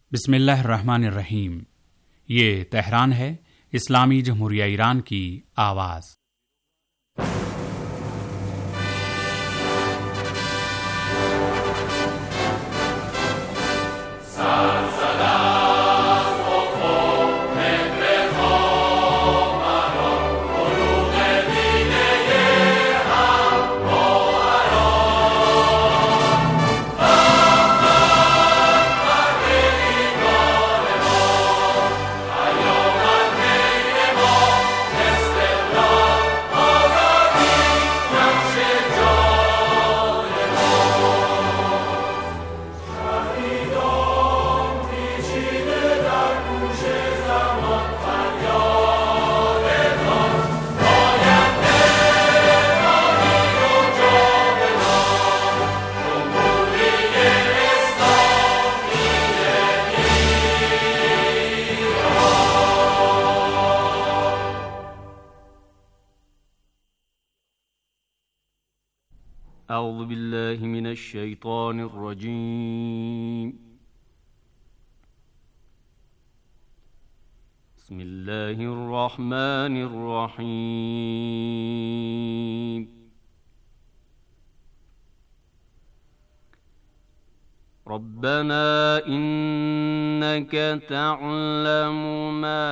बिस्मिल्लाहिर्रहमानिर्रहीम। ये तेहरान है, इस्लामी जमहूरिया ईरान की आवाज़। أعوذ بالله من الشيطان الرجيم. بسم الله الرحمن الرحيم. ربنا إنك تعلم ما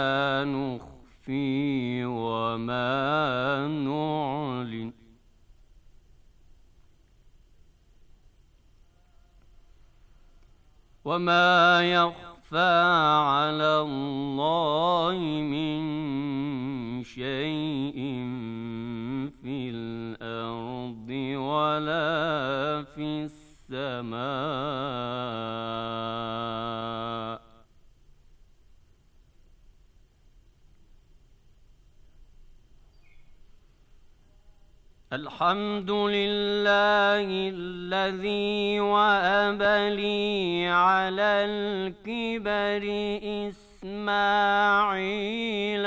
نخفي وما نعلن وما يخفى على الله من شيء في الأرض ولا في السماء. الحمد لله الذي وهب لي على الكبر إسماعيل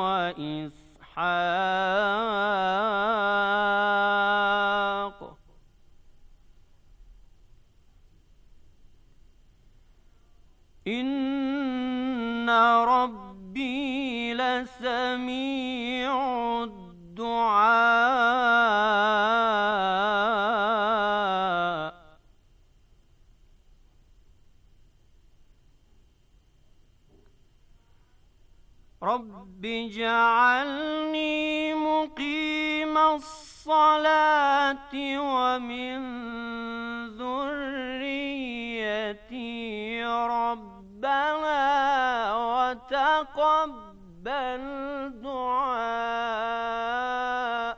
وإسحاق إن ربي لسميع الدعاء. رب اجعلني مقيم الصلاة ومن ذريتي ربنا وتقبل دعاء.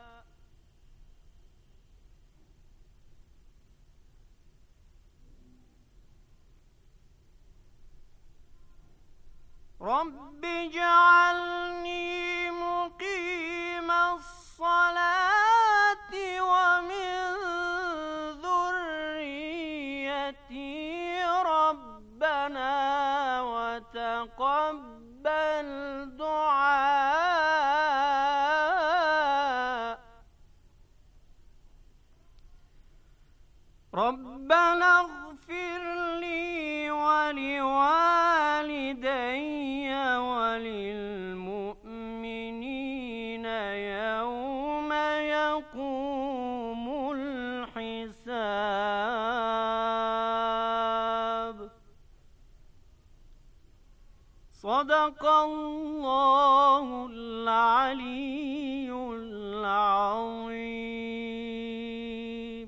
رب اجعلني مقيم الصلاة ومن ذريتي ربنا وتقبل دعاء. ربنا اغفر لي ولوالدي وللمؤمنين يوم يقوم الحساب. صدق الله العلي العظيم.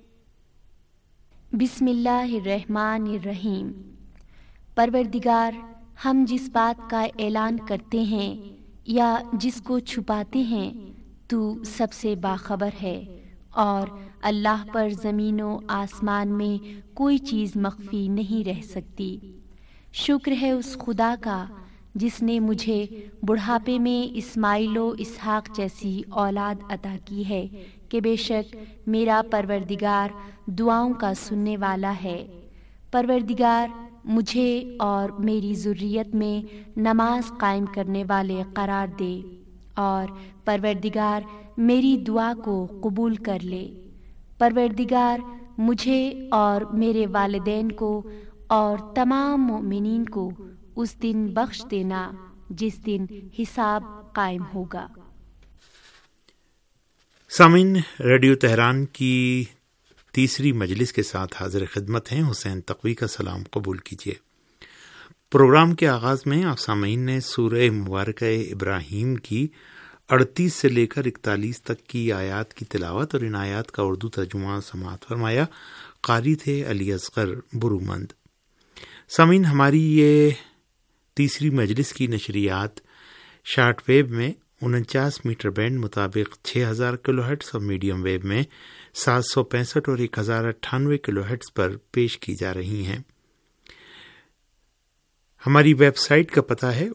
बिस्मिल्लाहिर्रहमानिर्रहीम। परवरदिगार, हम जिस बात का ऐलान करते हैं या जिसको छुपाते हैं, तू सबसे बाखबर है और अल्लाह पर ज़मीनों आसमान में कोई चीज़ मख्फी नहीं रह सकती। शुक्र है उस खुदा का जिसने मुझे बुढ़ापे में इस्माइल व इसहाक जैसी औलाद अता की है कि बेशक मेरा परवरदिगार दुआओं का सुनने वाला है। परवरदिगार, मुझे और मेरी ज़ुर्रियत में नमाज कायम करने वाले करार दे और परवरदिगार मेरी दुआ को कबूल कर ले। परवरदिगार, मुझे और मेरे वालिदैन को और तमाम मोमिनीन को اس دن بخش دینا جس دن حساب قائم ہوگا۔ سامعین، ریڈیو تہران کی تیسری مجلس کے ساتھ حاضر خدمت ہیں حسین تقوی کا سلام قبول کیجیے۔ پروگرام کے آغاز میں آپ سامعین نے سورہ مبارکہ ابراہیم کی 38 سے لے کر 41 تک کی آیات کی تلاوت اور ان آیات کا اردو ترجمہ سماعت فرمایا۔ قاری تھے علی اصغر برومند۔ سامعین، ہماری یہ تیسری مجلس کی نشریات شارٹ ویو میں 49 میٹر بینڈ مطابق 6000 کلو ہرٹز اور میڈیم ویو میں 765 اور 1098 کلو ہرٹز پر پیش کی جا رہی ہیں۔ ہماری ویب سائٹ کا پتہ ہے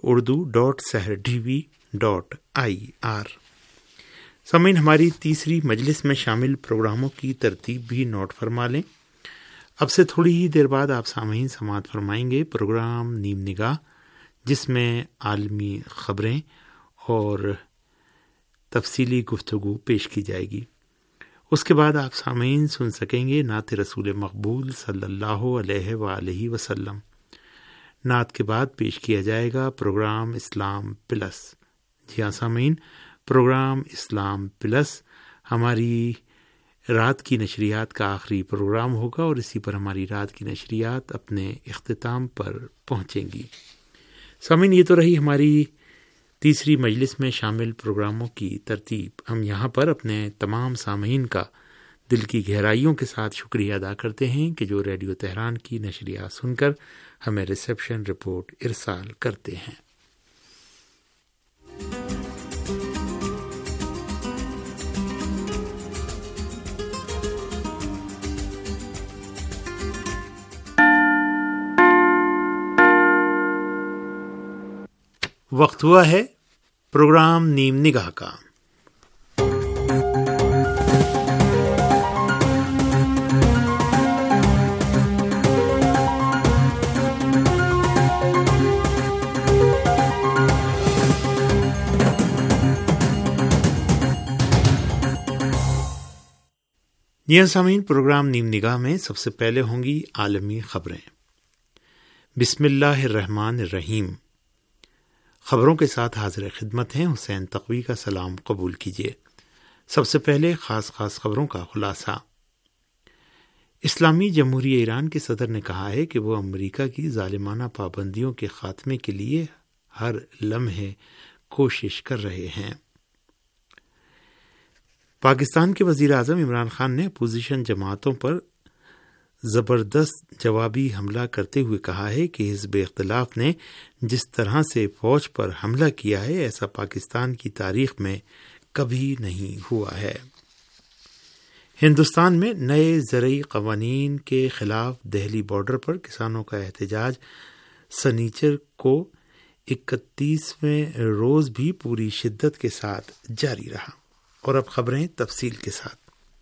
urdu.sahardv.ir۔ سامعین، ہماری تیسری مجلس میں شامل پروگراموں کی ترتیب بھی نوٹ فرما لیں۔ اب سے تھوڑی ہی دیر بعد آپ سامعین سماعت فرمائیں گے پروگرام نیم نگاہ، جس میں عالمی خبریں اور تفصیلی گفتگو پیش کی جائے گی۔ اس کے بعد آپ سامعین سن سکیں گے نعت رسول مقبول صلی اللہ علیہ وآلہ وسلم۔ نعت کے بعد پیش کیا جائے گا پروگرام اسلام پلس۔ جی ہاں سامعین، پروگرام اسلام پلس ہماری رات کی نشریات کا آخری پروگرام ہوگا اور اسی پر ہماری رات کی نشریات اپنے اختتام پر پہنچیں گی۔ سامعین، یہ تو رہی ہماری تیسری مجلس میں شامل پروگراموں کی ترتیب۔ ہم یہاں پر اپنے تمام سامعین کا دل کی گہرائیوں کے ساتھ شکریہ ادا کرتے ہیں کہ جو ریڈیو تہران کی نشریات سن کر ہمیں ریسیپشن رپورٹ ارسال کرتے ہیں۔ وقت ہوا ہے پروگرام نیم نگاہ کا۔ یہ سامعین، پروگرام نیم نگاہ میں سب سے پہلے ہوں گی عالمی خبریں۔ بسم اللہ الرحمن الرحیم۔ خبروں کے ساتھ حاضر خدمت ہیں حسین تقوی کا سلام قبول کیجیے۔ سب سے پہلے خاص خبروں کا خلاصہ۔ اسلامی جمہوریہ ایران کے صدر نے کہا ہے کہ وہ امریکہ کی ظالمانہ پابندیوں کے خاتمے کے لیے ہر لمحے کوشش کر رہے ہیں۔ پاکستان کے وزیر اعظم عمران خان نے اپوزیشن جماعتوں پر زبردست جوابی حملہ کرتے ہوئے کہا ہے کہ حزب اختلاف نے جس طرح سے فوج پر حملہ کیا ہے ایسا پاکستان کی تاریخ میں کبھی نہیں ہوا ہے۔ ہندوستان میں نئے زرعی قوانین کے خلاف دہلی بارڈر پر کسانوں کا احتجاج سنیچر کو 31ویں روز بھی پوری شدت کے ساتھ جاری رہا۔ اور اب خبریں تفصیل کے ساتھ۔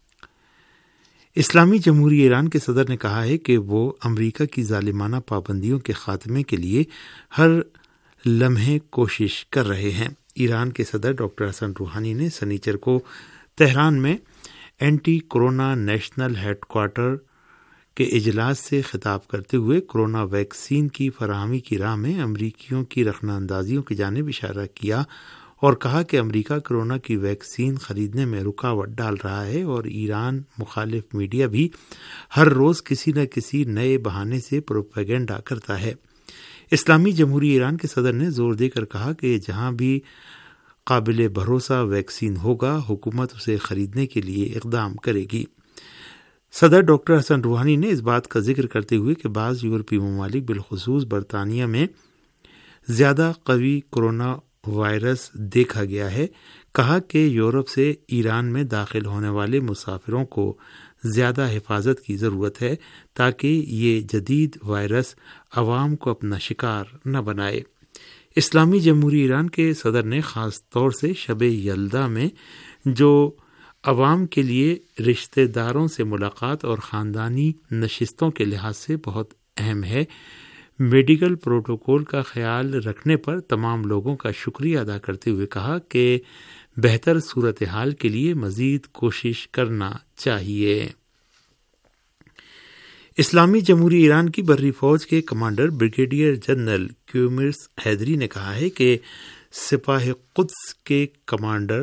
اسلامی جمہوریہ ایران کے صدر نے کہا ہے کہ وہ امریکہ کی ظالمانہ پابندیوں کے خاتمے کے لیے ہر لمحے کوشش کر رہے ہیں۔ ایران کے صدر ڈاکٹر حسن روحانی نے سنیچر کو تہران میں anti corona national headquarter کے اجلاس سے خطاب کرتے ہوئے کورونا ویکسین کی فراہمی کی راہ میں امریکیوں کی رخنہ اندازیوں کی جانب اشارہ کیا اور کہا کہ امریکہ کورونا کی ویکسین خریدنے میں رکاوٹ ڈال رہا ہے اور ایران مخالف میڈیا بھی ہر روز کسی نہ کسی نئے بہانے سے پروپیگنڈا کرتا ہے۔ اسلامی جمہوریہ ایران کے صدر نے زور دے کر کہا کہ جہاں بھی قابل بھروسہ ویکسین ہوگا حکومت اسے خریدنے کے لیے اقدام کرے گی۔ صدر ڈاکٹر حسن روحانی نے اس بات کا ذکر کرتے ہوئے کہ بعض یورپی ممالک بالخصوص برطانیہ میں زیادہ قوی کورونا وائرس دیکھا گیا ہے، کہا کہ یورپ سے ایران میں داخل ہونے والے مسافروں کو زیادہ حفاظت کی ضرورت ہے تاکہ یہ جدید وائرس عوام کو اپنا شکار نہ بنائے۔ اسلامی جمہوریہ ایران کے صدر نے خاص طور سے شب یلدا میں جو عوام کے لیے رشتہ داروں سے ملاقات اور خاندانی نشستوں کے لحاظ سے بہت اہم ہے، میڈیکل پروٹوکول کا خیال رکھنے پر تمام لوگوں کا شکریہ ادا کرتے ہوئے کہا کہ بہتر صورتحال کے لیے مزید کوشش کرنا چاہیے۔ اسلامی جمہوریہ ایران کی بحری فوج کے commander brigadier general Kiumars Heydari نے کہا ہے کہ سپاہ قدس کے کمانڈر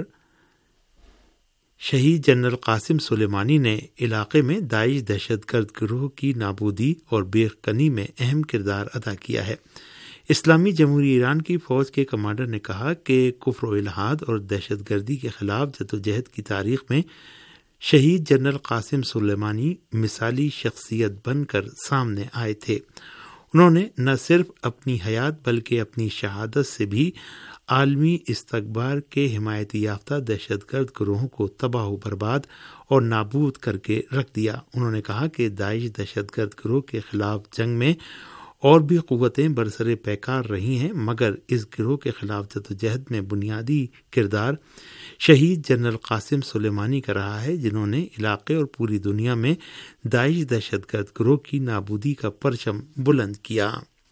شہید جنرل قاسم سلیمانی نے علاقے میں داعش دہشت گرد گروہ کی نابودی اور بے کنی میں اہم کردار ادا کیا ہے۔ اسلامی جمہوریہ ایران کی فوج کے کمانڈر نے کہا کہ کفر و الحاد اور دہشت گردی کے خلاف جدوجہد کی تاریخ میں شہید جنرل قاسم سلیمانی مثالی شخصیت بن کر سامنے آئے تھے۔ انہوں نے نہ صرف اپنی حیات بلکہ اپنی شہادت سے بھی عالمی استکبار کے حمایتی یافتہ دہشت گرد گروہوں کو تباہ و برباد اور نابود کر کے رکھ دیا۔ انہوں نے کہا کہ داعش دہشت گرد گروہ کے خلاف جنگ میں اور بھی قوتیں برسر پیکار رہی ہیں، مگر اس گروہ کے خلاف جدوجہد میں بنیادی کردار شہید جنرل قاسم سلیمانی کا رہا ہے، جنہوں نے علاقے اور پوری دنیا میں داعش دہشت گرد گروہ کی نابودی کا پرچم بلند کیا۔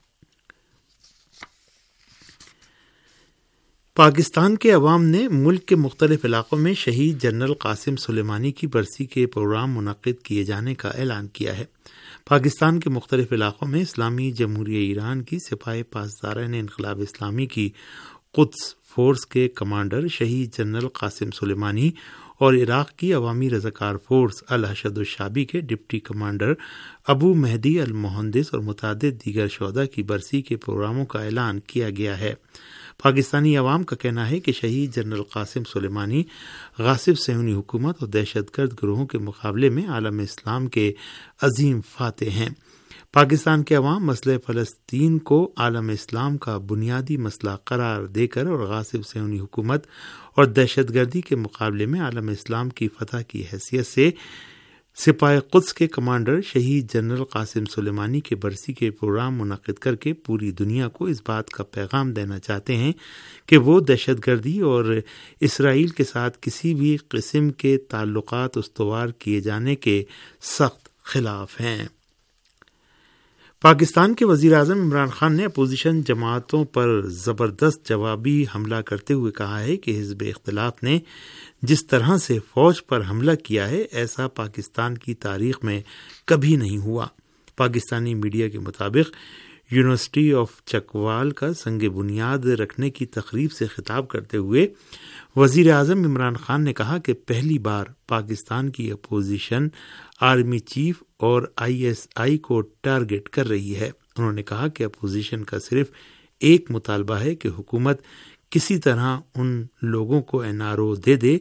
پاکستان کے عوام نے ملک کے مختلف علاقوں میں شہید جنرل قاسم سلیمانی کی برسی کے پروگرام منعقد کیے جانے کا اعلان کیا ہے۔ پاکستان کے مختلف علاقوں میں اسلامی جمہوریہ ایران کی سپاہ پاسداران انقلاب اسلامی کی قدس فورس کے کمانڈر شہید جنرل قاسم سلیمانی اور عراق کی عوامی رضاکار فورس الحشد الشعبی کے deputy commander Abu Mahdi al Muhandis اور متعدد دیگر شہداء کی برسی کے پروگراموں کا اعلان کیا گیا ہے۔ پاکستانی عوام کا کہنا ہے کہ شہید جنرل قاسم سلیمانی غاصب صہیونی حکومت اور دہشت گرد گروہوں کے مقابلے میں عالم اسلام کے عظیم فاتح ہیں۔ پاکستان کے عوام مسئلہ فلسطین کو عالم اسلام کا بنیادی مسئلہ قرار دے کر اور غاصب صہیونی حکومت اور دہشت گردی کے مقابلے میں عالم اسلام کی فتح کی حیثیت سے سپاہ قدس کے کمانڈر شہید جنرل قاسم سلیمانی کے برسی کے پروگرام منعقد کر کے پوری دنیا کو اس بات کا پیغام دینا چاہتے ہیں کہ وہ دہشت گردی اور اسرائیل کے ساتھ کسی بھی قسم کے تعلقات استوار کیے جانے کے سخت خلاف ہیں۔ پاکستان کے وزیر اعظم عمران خان نے اپوزیشن جماعتوں پر زبردست جوابی حملہ کرتے ہوئے کہا ہے کہ حزب اختلاف نے جس طرح سے فوج پر حملہ کیا ہے ایسا پاکستان کی تاریخ میں کبھی نہیں ہوا۔ پاکستانی میڈیا کے مطابق یونیورسٹی آف چکوال کا سنگ بنیاد رکھنے کی تقریب سے خطاب کرتے ہوئے وزیر اعظم عمران خان نے کہا کہ پہلی بار پاکستان کی اپوزیشن آرمی چیف اور ISI کو ٹارگٹ کر رہی ہے۔ انہوں نے کہا کہ اپوزیشن کا صرف ایک مطالبہ ہے کہ حکومت کسی طرح ان لوگوں کو NRO دے دے۔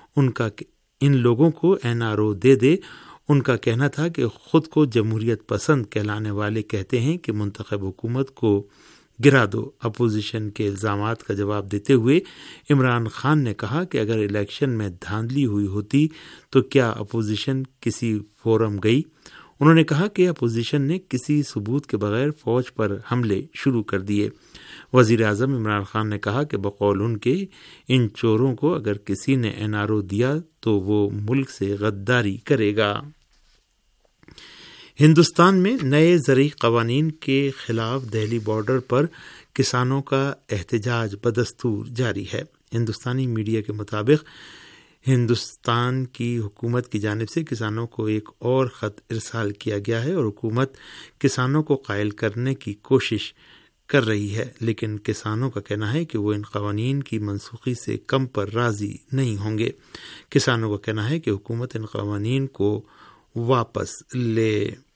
ان کا کہنا تھا کہ خود کو جمہوریت پسند کہلانے والے کہتے ہیں کہ منتخب حکومت کو گرا دو۔ اپوزیشن کے الزامات کا جواب دیتے ہوئے عمران خان نے کہا کہ اگر الیکشن میں دھاندلی ہوئی ہوتی تو کیا اپوزیشن کسی فورم گئی؟ انہوں نے کہا کہ اپوزیشن نے کسی ثبوت کے بغیر فوج پر حملے شروع کر دیے۔ وزیر اعظم عمران خان نے کہا کہ بقول ان کے ان چوروں کو اگر کسی نے NRO دیا تو وہ ملک سے غداری کرے گا۔ ہندوستان میں نئے زرعی قوانین کے خلاف دہلی بارڈر پر کسانوں کا احتجاج بدستور جاری ہے۔ ہندوستانی میڈیا کے مطابق ہندوستان کی حکومت کی جانب سے کسانوں کو ایک اور خط ارسال کیا گیا ہے اور حکومت کسانوں کو قائل کرنے کی کوشش کر رہی ہے، لیکن کسانوں کا کہنا ہے کہ وہ ان قوانین کی منسوخی سے کم پر راضی نہیں ہوں گے۔ کسانوں کا کہنا ہے کہ حکومت ان قوانین کو واپس لے۔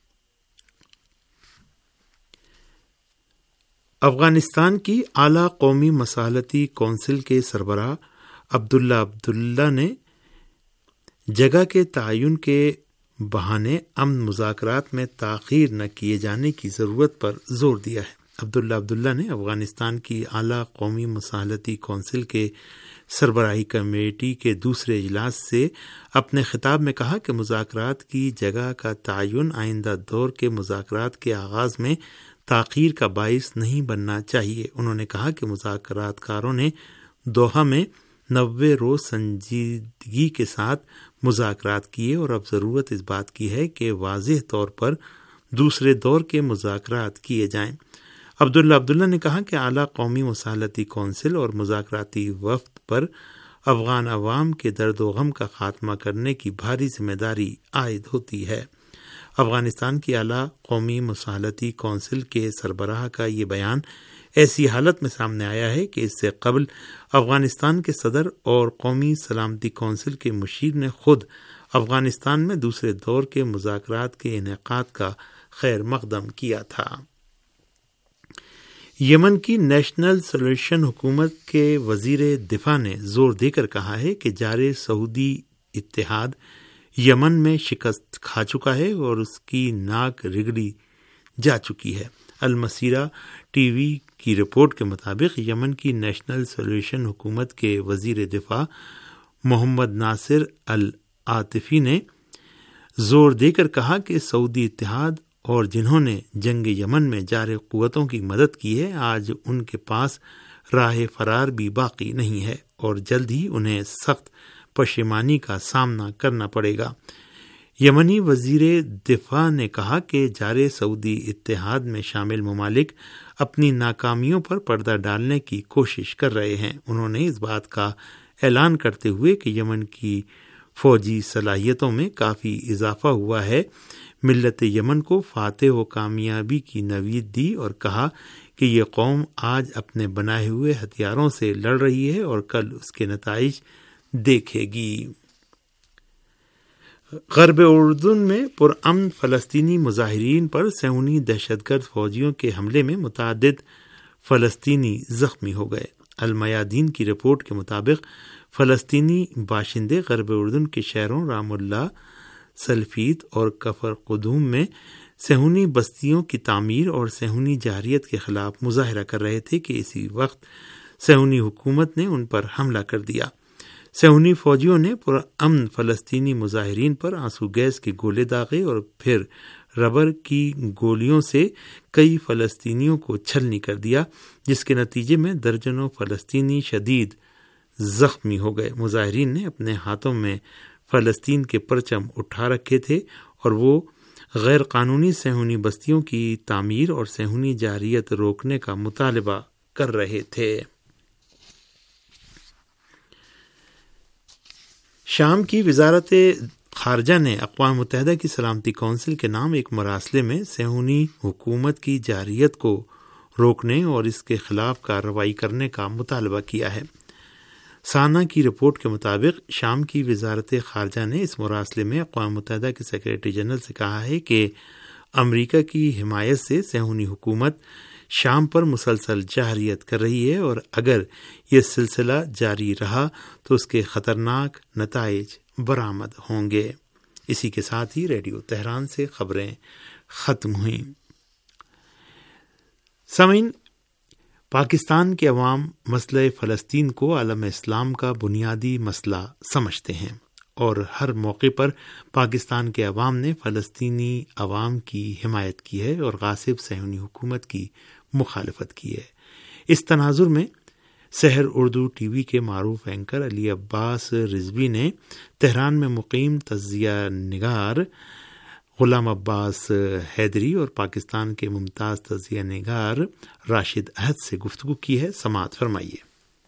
افغانستان کی اعلیٰ قومی مصالحتی کونسل کے سربراہ عبداللہ نے جگہ کے تعین کے بہانے امن مذاکرات میں تاخیر نہ کیے جانے کی ضرورت پر زور دیا ہے۔ عبداللہ نے افغانستان کی اعلیٰ قومی مصالحتی کونسل کے سربراہی کمیٹی کے دوسرے اجلاس سے اپنے خطاب میں کہا کہ مذاکرات کی جگہ کا تعین آئندہ دور کے مذاکرات کے آغاز میں تاخیر کا باعث نہیں بننا چاہیے۔ انہوں نے کہا کہ مذاکرات کاروں نے دوحہ میں 90 روز سنجیدگی کے ساتھ مذاکرات کیے اور اب ضرورت اس بات کی ہے کہ واضح طور پر دوسرے دور کے مذاکرات کیے جائیں۔ عبداللہ نے کہا کہ اعلیٰ قومی مصالحتی کونسل اور مذاکراتی وفد پر افغان عوام کے درد و غم کا خاتمہ کرنے کی بھاری ذمہ داری عائد ہوتی ہے۔ افغانستان کی اعلیٰ قومی مصالحتی کونسل کے سربراہ کا یہ بیان ایسی حالت میں سامنے آیا ہے کہ اس سے قبل افغانستان کے صدر اور قومی سلامتی کونسل کے مشیر نے خود افغانستان میں دوسرے دور کے مذاکرات کے انعقاد کا خیر مقدم کیا تھا۔ یمن کی نیشنل سولوشن حکومت کے وزیر دفاع نے زور دے کر کہا ہے کہ جارے سعودی اتحاد یمن میں شکست کھا چکا ہے اور اس کی ناک رگڑی جا چکی ہے۔ المسیرہ ٹی وی کی رپورٹ کے مطابق یمن کی نیشنل سولوشن حکومت کے وزیر دفاع محمد ناصر العاطفی نے زور دے کر کہا کہ سعودی اتحاد اور جنہوں نے جنگ یمن میں جارے قوتوں کی مدد کی ہے، آج ان کے پاس راہ فرار بھی باقی نہیں ہے اور جلد ہی انہیں سخت پشیمانی کا سامنا کرنا پڑے گا۔ یمنی وزیر دفاع نے کہا کہ جارے سعودی اتحاد میں شامل ممالک اپنی ناکامیوں پر پردہ ڈالنے کی کوشش کر رہے ہیں۔ انہوں نے اس بات کا اعلان کرتے ہوئے کہ یمن کی فوجی صلاحیتوں میں کافی اضافہ ہوا ہے، ملت یمن کو فاتح و کامیابی کی نوید دی اور کہا کہ یہ قوم آج اپنے بنائے ہوئے ہتھیاروں سے لڑ رہی ہے اور کل اس کے نتائج دیکھے گی۔ غرب اردن میں پرامن فلسطینی مظاہرین پر صہیونی دہشت گرد فوجیوں کے حملے میں متعدد فلسطینی زخمی ہو گئے۔ المیادین کی رپورٹ کے مطابق فلسطینی باشندے غرب اردن کے شہروں رام اللہ، سلفیت اور کفر قدوم میں صہیونی بستیوں کی تعمیر اور صہیونی جارحیت کے خلاف مظاہرہ کر رہے تھے کہ اسی وقت صہیونی حکومت نے ان پر حملہ کر دیا۔ صہیونی فوجیوں نے پرامن فلسطینی مظاہرین پر آنسو گیس کے گولے داغے اور پھر ربر کی گولیوں سے کئی فلسطینیوں کو چھلنی کر دیا، جس کے نتیجے میں درجنوں فلسطینی شدید زخمی ہو گئے۔ مظاہرین نے اپنے ہاتھوں میں فلسطین کے پرچم اٹھا رکھے تھے اور وہ غیر قانونی صہیونی بستیوں کی تعمیر اور صہیونی جارحیت روکنے کا مطالبہ کر رہے تھے۔ شام کی وزارت خارجہ نے اقوام متحدہ کی سلامتی کونسل کے نام ایک مراسلے میں صہیونی حکومت کی جارحیت کو روکنے اور اس کے خلاف کارروائی کرنے کا مطالبہ کیا ہے۔ سانا کی رپورٹ کے مطابق شام کی وزارت خارجہ نے اس مراسلے میں اقوام متحدہ کے سیکریٹری جنرل سے کہا ہے کہ امریکہ کی حمایت سے صہیونی حکومت شام پر مسلسل جارحیت کر رہی ہے اور اگر یہ سلسلہ جاری رہا تو اس کے خطرناک نتائج برآمد ہوں گے۔ اسی کے ساتھ ہی ریڈیو تہران سے خبریں ختم ہوئیں۔ سامعین، پاکستان کے عوام مسئلہ فلسطین کو عالم اسلام کا بنیادی مسئلہ سمجھتے ہیں اور ہر موقع پر پاکستان کے عوام نے فلسطینی عوام کی حمایت کی ہے اور غاصب صہیونی حکومت کی مخالفت کی ہے۔ اس تناظر میں سحر اردو ٹی وی کے معروف اینکر علی عباس رضوی نے تہران میں مقیم تجزیہ نگار غلام عباس حیدری اور پاکستان کے ممتاز تجزیہ نگار راشد احد سے گفتگو کی ہے۔ سماعت فرمائیے۔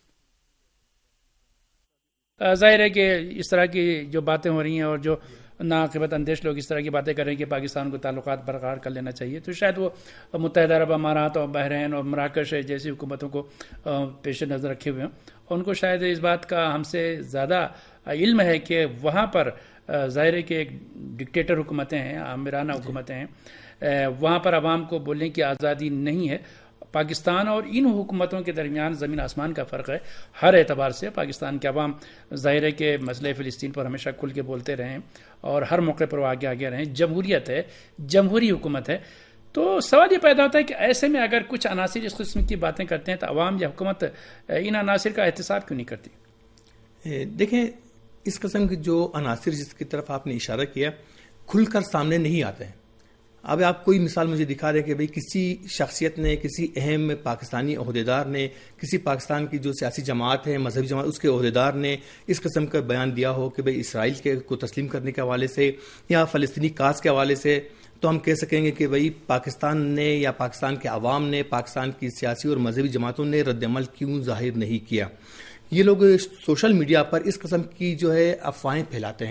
ظاہر ہے کہ اس طرح کی جو باتیں ہو رہی ہیں اور جو ناقابت اندیش لوگ اس طرح کی باتیں کر رہے ہیں کہ پاکستان کو تعلقات برقرار کر لینا چاہیے، تو شاید وہ متحدہ عرب امارات اور بحرین اور مراکش جیسی حکومتوں کو پیش نظر رکھے ہوئے ہیں۔ ان کو شاید اس بات کا ہم سے زیادہ علم ہے کہ وہاں پر ظاہر ہے کہ ایک ڈکٹیٹر حکومتیں ہیں، آمرانہ حکومتیں ہیں، وہاں پر عوام کو بولنے کی آزادی نہیں ہے۔ پاکستان اور ان حکومتوں کے درمیان زمین آسمان کا فرق ہے ہر اعتبار سے۔ پاکستان کے عوام ظاہر ہے کہ مسئلہ فلسطین پر ہمیشہ کھل کے بولتے رہے ہیں اور ہر موقع پر وہ آگے رہے ہیں۔ جمہوریت ہے، جمہوری حکومت ہے، تو سوال یہ پیدا ہوتا ہے کہ ایسے میں اگر کچھ عناصر اس قسم کی باتیں کرتے ہیں تو عوام یا حکومت ان عناصر کا احتساب کیوں نہیں کرتی؟ دیکھیں، اس قسم کے جو عناصر جس کی طرف آپ نے اشارہ کیا کھل کر سامنے نہیں آتے ہیں۔ اب آپ کوئی مثال مجھے دکھا رہے کہ بھئی کسی شخصیت نے، کسی اہم پاکستانی عہدیدار نے، کسی پاکستان کی جو سیاسی جماعت ہے، مذہبی جماعت، اس کے عہدیدار نے اس قسم کا بیان دیا ہو کہ بھئی اسرائیل کے کو تسلیم کرنے کے حوالے سے یا فلسطینی کاز کے حوالے سے، تو ہم کہہ سکیں گے کہ بھئی پاکستان نے یا پاکستان کے عوام نے، پاکستان کی سیاسی اور مذہبی جماعتوں نے رد عمل کیوں ظاہر نہیں کیا۔ یہ لوگ سوشل میڈیا پر اس قسم کی جو ہے افواہیں پھیلاتے ہیں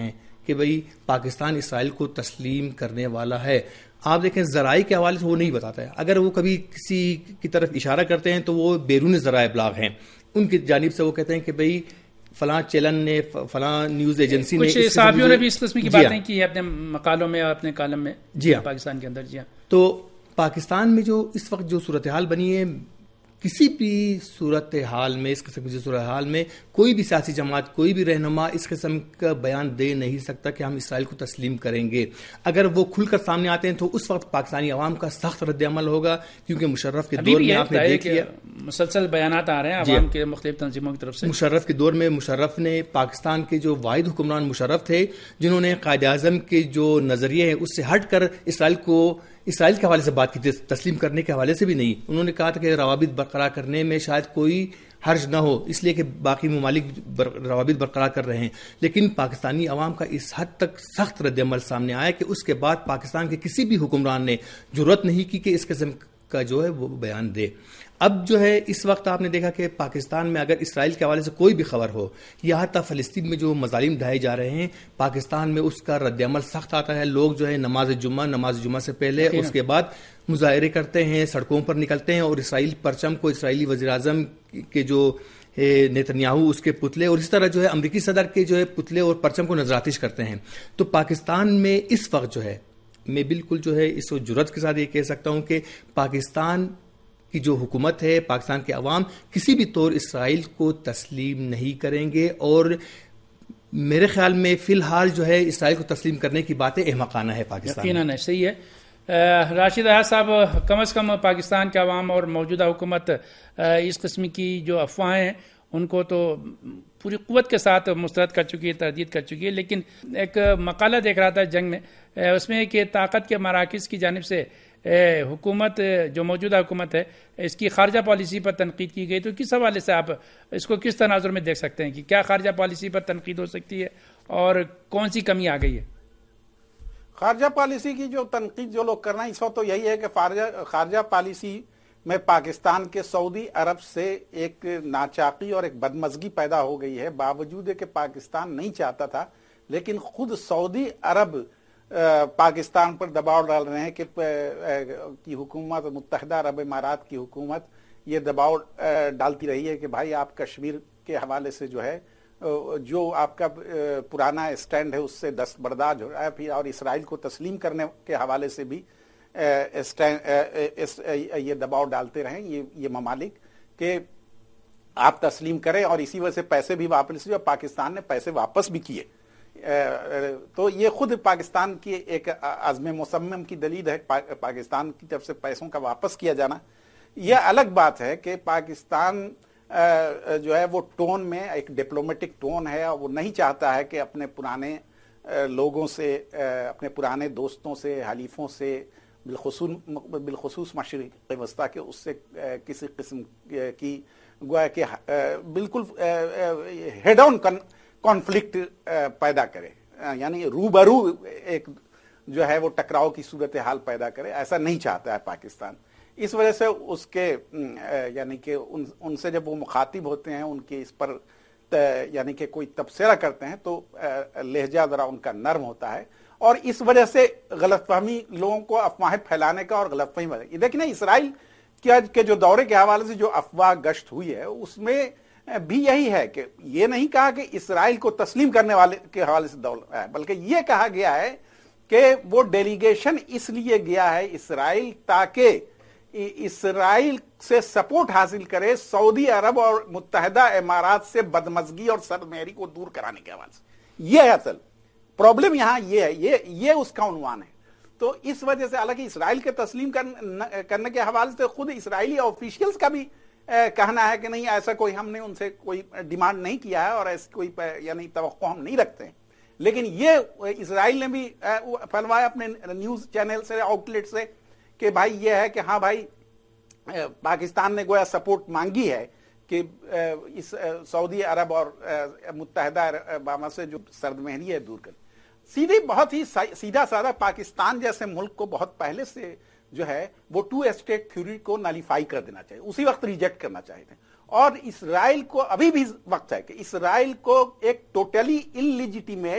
کہ بھئی پاکستان اسرائیل کو تسلیم کرنے والا ہے. آپ دیکھیں ذرائع کے حوالے سے وہ نہیں بتاتا ہے. اگر وہ کبھی کسی کی طرف اشارہ کرتے ہیں تو وہ بیرون ذرائع ابلاغ ہیں, ان کی جانب سے وہ کہتے ہیں کہ بھئی فلاں چینل نے, فلاں نیوز ایجنسی نے, کچھ صحافیوں نے بھی اس قسم کی باتیں کی اپنے مقالوں میں اور اپنے کالم میں. جی ہاں, پاکستان کے اندر. جی ہاں, تو پاکستان میں جو اس وقت جو صورتحال بنی ہے, کسی بھی صورتحال میں, اس قسم کی صورتحال میں کوئی بھی سیاسی جماعت, کوئی بھی رہنما اس قسم کا بیان دے نہیں سکتا کہ ہم اسرائیل کو تسلیم کریں گے. اگر وہ کھل کر سامنے آتے ہیں تو اس وقت پاکستانی عوام کا سخت رد عمل ہوگا, کیونکہ مشرف کے دور میں آپ نے دیکھ لیا مسلسل بیانات آ رہے ہیں عوام کے مختلف تنظیموں کی طرف سے. مشرف کے دور میں مشرف نے, پاکستان کے جو واحد حکمران مشرف تھے جنہوں نے قائد اعظم کے جو نظریے ہیں اس سے ہٹ کر اسرائیل کے حوالے سے بات کی تھی, تسلیم کرنے کے حوالے سے بھی نہیں. انہوں نے کہا تھا کہ روابط برقرار کرنے میں شاید کوئی حرج نہ ہو, اس لیے کہ باقی ممالک روابط برقرار کر رہے ہیں. لیکن پاکستانی عوام کا اس حد تک سخت رد عمل سامنے آیا کہ اس کے بعد پاکستان کے کسی بھی حکمران نے جرأت نہیں کی کہ اس قسم کا جو ہے وہ بیان دے. اب جو ہے اس وقت آپ نے دیکھا کہ پاکستان میں اگر اسرائیل کے حوالے سے کوئی بھی خبر ہو, یا حتی فلسطین میں جو مظالم ڈھائے جا رہے ہیں, پاکستان میں اس کا رد عمل سخت آتا ہے. لوگ جو ہے نماز جمعہ سے پہلے اس کے بعد مظاہرے کرتے ہیں, سڑکوں پر نکلتے ہیں اور اسرائیل پرچم کو, اسرائیلی وزیراعظم کے جو نیتنیاہو اس کے پتلے, اور اس طرح جو ہے امریکی صدر کے جو ہے پتلے اور پرچم کو نظر آتش کرتے ہیں. تو پاکستان میں اس وقت جو ہے, میں بالکل جو ہے اس کو جرأت کے ساتھ یہ کہہ سکتا ہوں کہ پاکستان کی جو حکومت ہے, پاکستان کے عوام کسی بھی طور اسرائیل کو تسلیم نہیں کریں گے. اور میرے خیال میں فی الحال جو ہے اسرائیل کو تسلیم کرنے کی باتیں احمقانہ ہے پاکستان. یقیناً صحیح ہے. راشد احد صاحب, کم از کم پاکستان کے عوام اور موجودہ حکومت اس قسم کی جو افواہیں ہیں ان کو تو پوری قوت کے ساتھ مسترد کر چکی ہے, تردید کر چکی ہے. لیکن ایک مقالہ دیکھ رہا تھا جنگ میں, اس میں کہ طاقت کے مراکز کی جانب سے حکومت, جو موجودہ حکومت ہے, اس کی خارجہ پالیسی پر تنقید کی گئی. تو کس حوالے سے آپ اس کو کس تناظر میں دیکھ سکتے ہیں کہ کیا خارجہ پالیسی پر تنقید ہو سکتی ہے اور کون سی کمی آ گئی ہے؟ خارجہ پالیسی کی جو تنقید جو لوگ کرنا ہے اس وقت تو یہی ہے کہ خارجہ پالیسی میں پاکستان کے سعودی عرب سے ایک ناچاقی اور ایک بدمزگی پیدا ہو گئی ہے. باوجود کہ پاکستان نہیں چاہتا تھا, لیکن خود سعودی عرب پاکستان پر دباؤ ڈال رہے ہیں کہ حکومت, متحدہ عرب امارات کی حکومت یہ دباؤ ڈالتی رہی ہے کہ بھائی آپ کشمیر کے حوالے سے جو ہے, جو آپ کا پرانا اسٹینڈ ہے اس سے دستبردار ہو رہا ہے, پھر اور اسرائیل کو تسلیم کرنے کے حوالے سے بھی یہ دباؤ ڈالتے رہیں یہ ممالک کہ آپ تسلیم کریں, اور اسی وجہ سے پیسے بھی واپس لیے, اور پاکستان نے پیسے واپس بھی کیے. تو یہ خود پاکستان کی ایک عزم مصمم کی دلیل ہے. پاکستان کی طرف سے پیسوں کا واپس کیا جانا. یہ الگ بات ہے کہ پاکستان جو ہے وہ ٹون میں ایک ڈپلومیٹک ٹون ہے, اور وہ نہیں چاہتا ہے کہ اپنے پرانے لوگوں سے, اپنے پرانے دوستوں سے, حلیفوں سے, بالخصوص مشرق وسطیٰ کے, اس سے کسی قسم کی گویا کہ بالکل ہیڈ آن کانفلکٹ پیدا کرے, یعنی روبرو ایک جو ہے وہ ٹکراؤ کی صورتحال پیدا کرے. ایسا نہیں چاہتا ہے پاکستان. اس وجہ سے اس کے یعنی کہ ان سے جب وہ مخاطب ہوتے ہیں, ان کے اس پر یعنی کہ کوئی تبصرہ کرتے ہیں تو لہجہ ذرا ان کا نرم ہوتا ہے, اور اس وجہ سے غلط فہمی لوگوں کو افواہیں پھیلانے کا اور غلط فہمی. دیکھیں نا اسرائیل کے جو دورے کے حوالے سے جو افواہ گشت ہوئی ہے اس میں بھی یہی ہے کہ یہ نہیں کہا کہ اسرائیل کو تسلیم کرنے والے کے حوالے سے دور ہے, بلکہ یہ کہا گیا ہے کہ وہ ڈیلیگیشن اس لیے گیا ہے اسرائیل تاکہ اسرائیل سے سپورٹ حاصل کرے سعودی عرب اور متحدہ امارات سے بدمزگی اور سرمہری کو دور کرانے کے حوالے سے. یہ ہے اصل پرابلم یہاں, یہ ہے, یہ اس کا عنوان ہے. تو اس وجہ سے حالانکہ اسرائیل کے تسلیم کرنے کے حوالے سے خود اسرائیلی آفیشیلز کا بھی کہنا ہے کہ نہیں, ایسا کوئی ہم نے ان سے کوئی ڈیمانڈ نہیں کیا ہے اور ایسی کوئی یعنی توقع ہم نہیں رکھتے ہیں. لیکن یہ اسرائیل نے بھی پھیلوایا اپنے نیوز چینل سے, آؤٹ لیٹ سے, کہ بھائی یہ ہے کہ ہاں بھائی پاکستان نے گویا سپورٹ مانگی ہے کہ اس سعودی عرب اور متحدہ عرب سے جو سرد مہری ہے دور کر. سیدھی بہت ہی سیدھا سادہ پاکستان جیسے ملک کو بہت پہلے سے جو ہے وہ 2 اسٹیٹ تھیوری کو نالیفائی کر دینا چاہیے, اسی وقت ریجیکٹ کرنا چاہتے ہیں. اور اسرائیل کو ابھی بھی وقت ہے کہ اسرائیل کو ایک ٹوٹلی انلیجیٹیمیٹ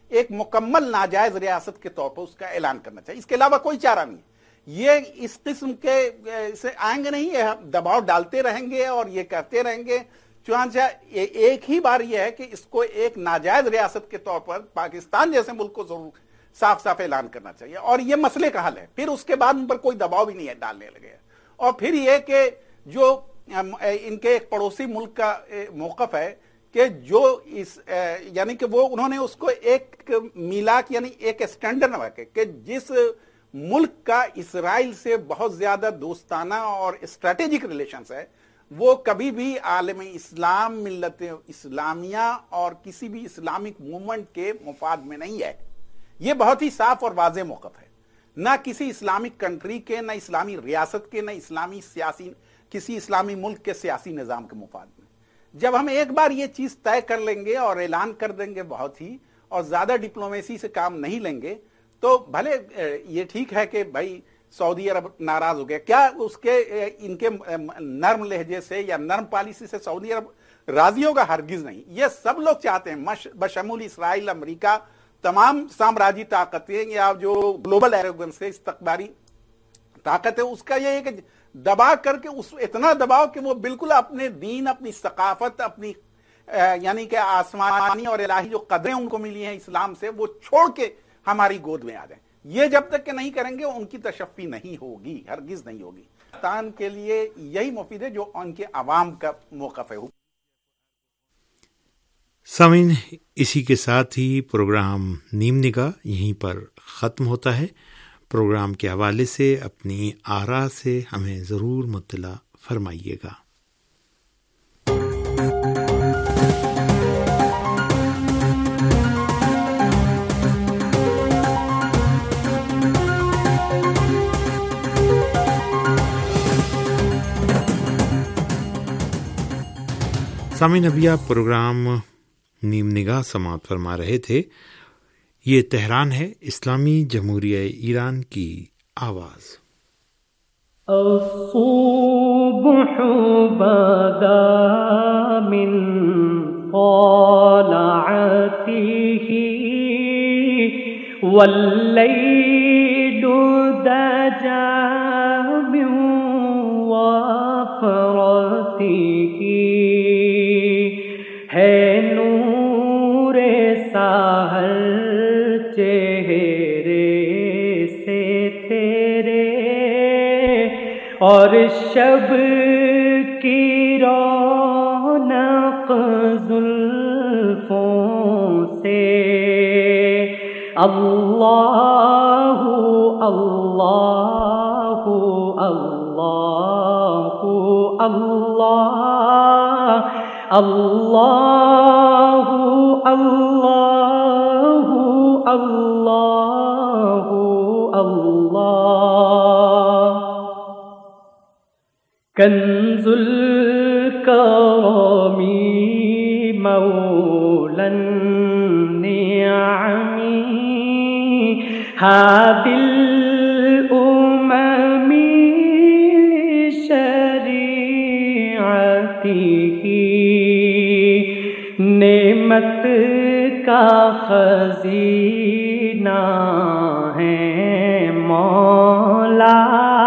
ایک مکمل ناجائز ریاست کے طور پر اس کا اعلان کرنا چاہیے. اس کے علاوہ کوئی چارہ نہیں. یہ اس قسم کے سے آئیں گے نہیں, دباؤ ڈالتے رہیں گے اور یہ کرتے رہیں گے. چنانچہ ایک ہی بار یہ ہے کہ اس کو ایک ناجائز ریاست کے طور پر پاکستان جیسے ملک کو ضرور صاف صاف اعلان کرنا چاہیے, اور یہ مسئلے کا حل ہے. پھر اس کے بعد ان پر کوئی دباؤ بھی نہیں ہے ڈالنے لگے. اور پھر یہ کہ جو ان کے ایک پڑوسی ملک کا موقف ہے کہ جو اس یعنی کہ وہ انہوں نے اس کو ایک میلاک یعنی ایک اسٹینڈرڈ رکھے کہ جس ملک کا اسرائیل سے بہت زیادہ دوستانہ اور اسٹریٹجک ریلیشنز ہے وہ کبھی بھی عالم اسلام, ملت اسلامیہ اور کسی بھی اسلامک موومنٹ کے مفاد میں نہیں ہے. یہ بہت ہی صاف اور واضح موقف ہے, نہ کسی اسلامک کنٹری کے, نہ اسلامی ریاست کے, نہ اسلامی سیاسی کسی اسلامی ملک کے سیاسی نظام کے مفاد میں. جب ہم ایک بار یہ چیز طے کر لیں گے اور اعلان کر دیں گے بہت ہی, اور زیادہ ڈپلومیسی سے کام نہیں لیں گے, تو بھلے یہ ٹھیک ہے کہ بھائی سعودی عرب ناراض ہو گیا, کیا اس کے ان کے نرم لہجے سے یا نرم پالیسی سے سعودی عرب راضی ہوگا؟ ہرگز نہیں. یہ سب لوگ چاہتے ہیں بشمول اسرائیل, امریکہ, تمام سامراجی طاقتیں یا جو گلوبل ایروگنس ہے, استقباری طاقت ہے, اس کا یہ ہے کہ دبا کر کے اس اتنا دباؤ کہ وہ بالکل اپنے دین, اپنی ثقافت, اپنی یعنی کہ آسمانی اور الہی جو قدریں ان کو ملی ہیں اسلام سے, وہ چھوڑ کے ہماری گود میں آ جائیں. یہ جب تک کہ نہیں کریں گے ان کی تشفی نہیں ہوگی, ہرگز نہیں ہوگی. پاکستان کے لیے یہی مفید ہے جو ان کے عوام کا موقف ہے. سامعین, اسی کے ساتھ ہی پروگرام نیم نگاہ یہیں پر ختم ہوتا ہے. پروگرام کے حوالے سے اپنی آراء سے ہمیں ضرور مطلع فرمائیے گا. سامعین, ابھی آپ پروگرام نیم نگاہ سماعت فرما رہے تھے. یہ تہران ہے, اسلامی جمہوریہ ایران کی آواز. الصبح بدا من طلعته والليل دجا من وفرته ہے نور ساحل چہرے سے تیرے اور شب کی رونق زلفوں سے. اللہ اللہ اللہ اللہ اللہ اللہ اللہ اللہ. کنز الکرم مولا النعم هادي الأمم شریعته نعمت کا خزینہ ہے مولا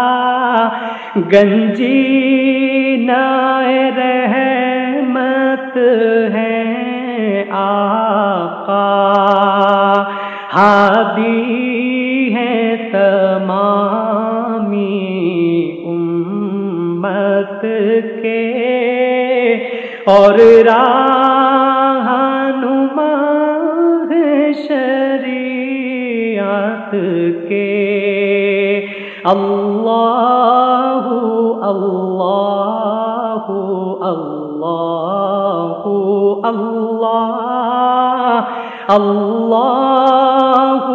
گنجینہ رحمت ہے آقا ہادی ہے تمامی امت کے اور رہنما شریعت کے. اللہ اللہ اللہ اللہ اللہ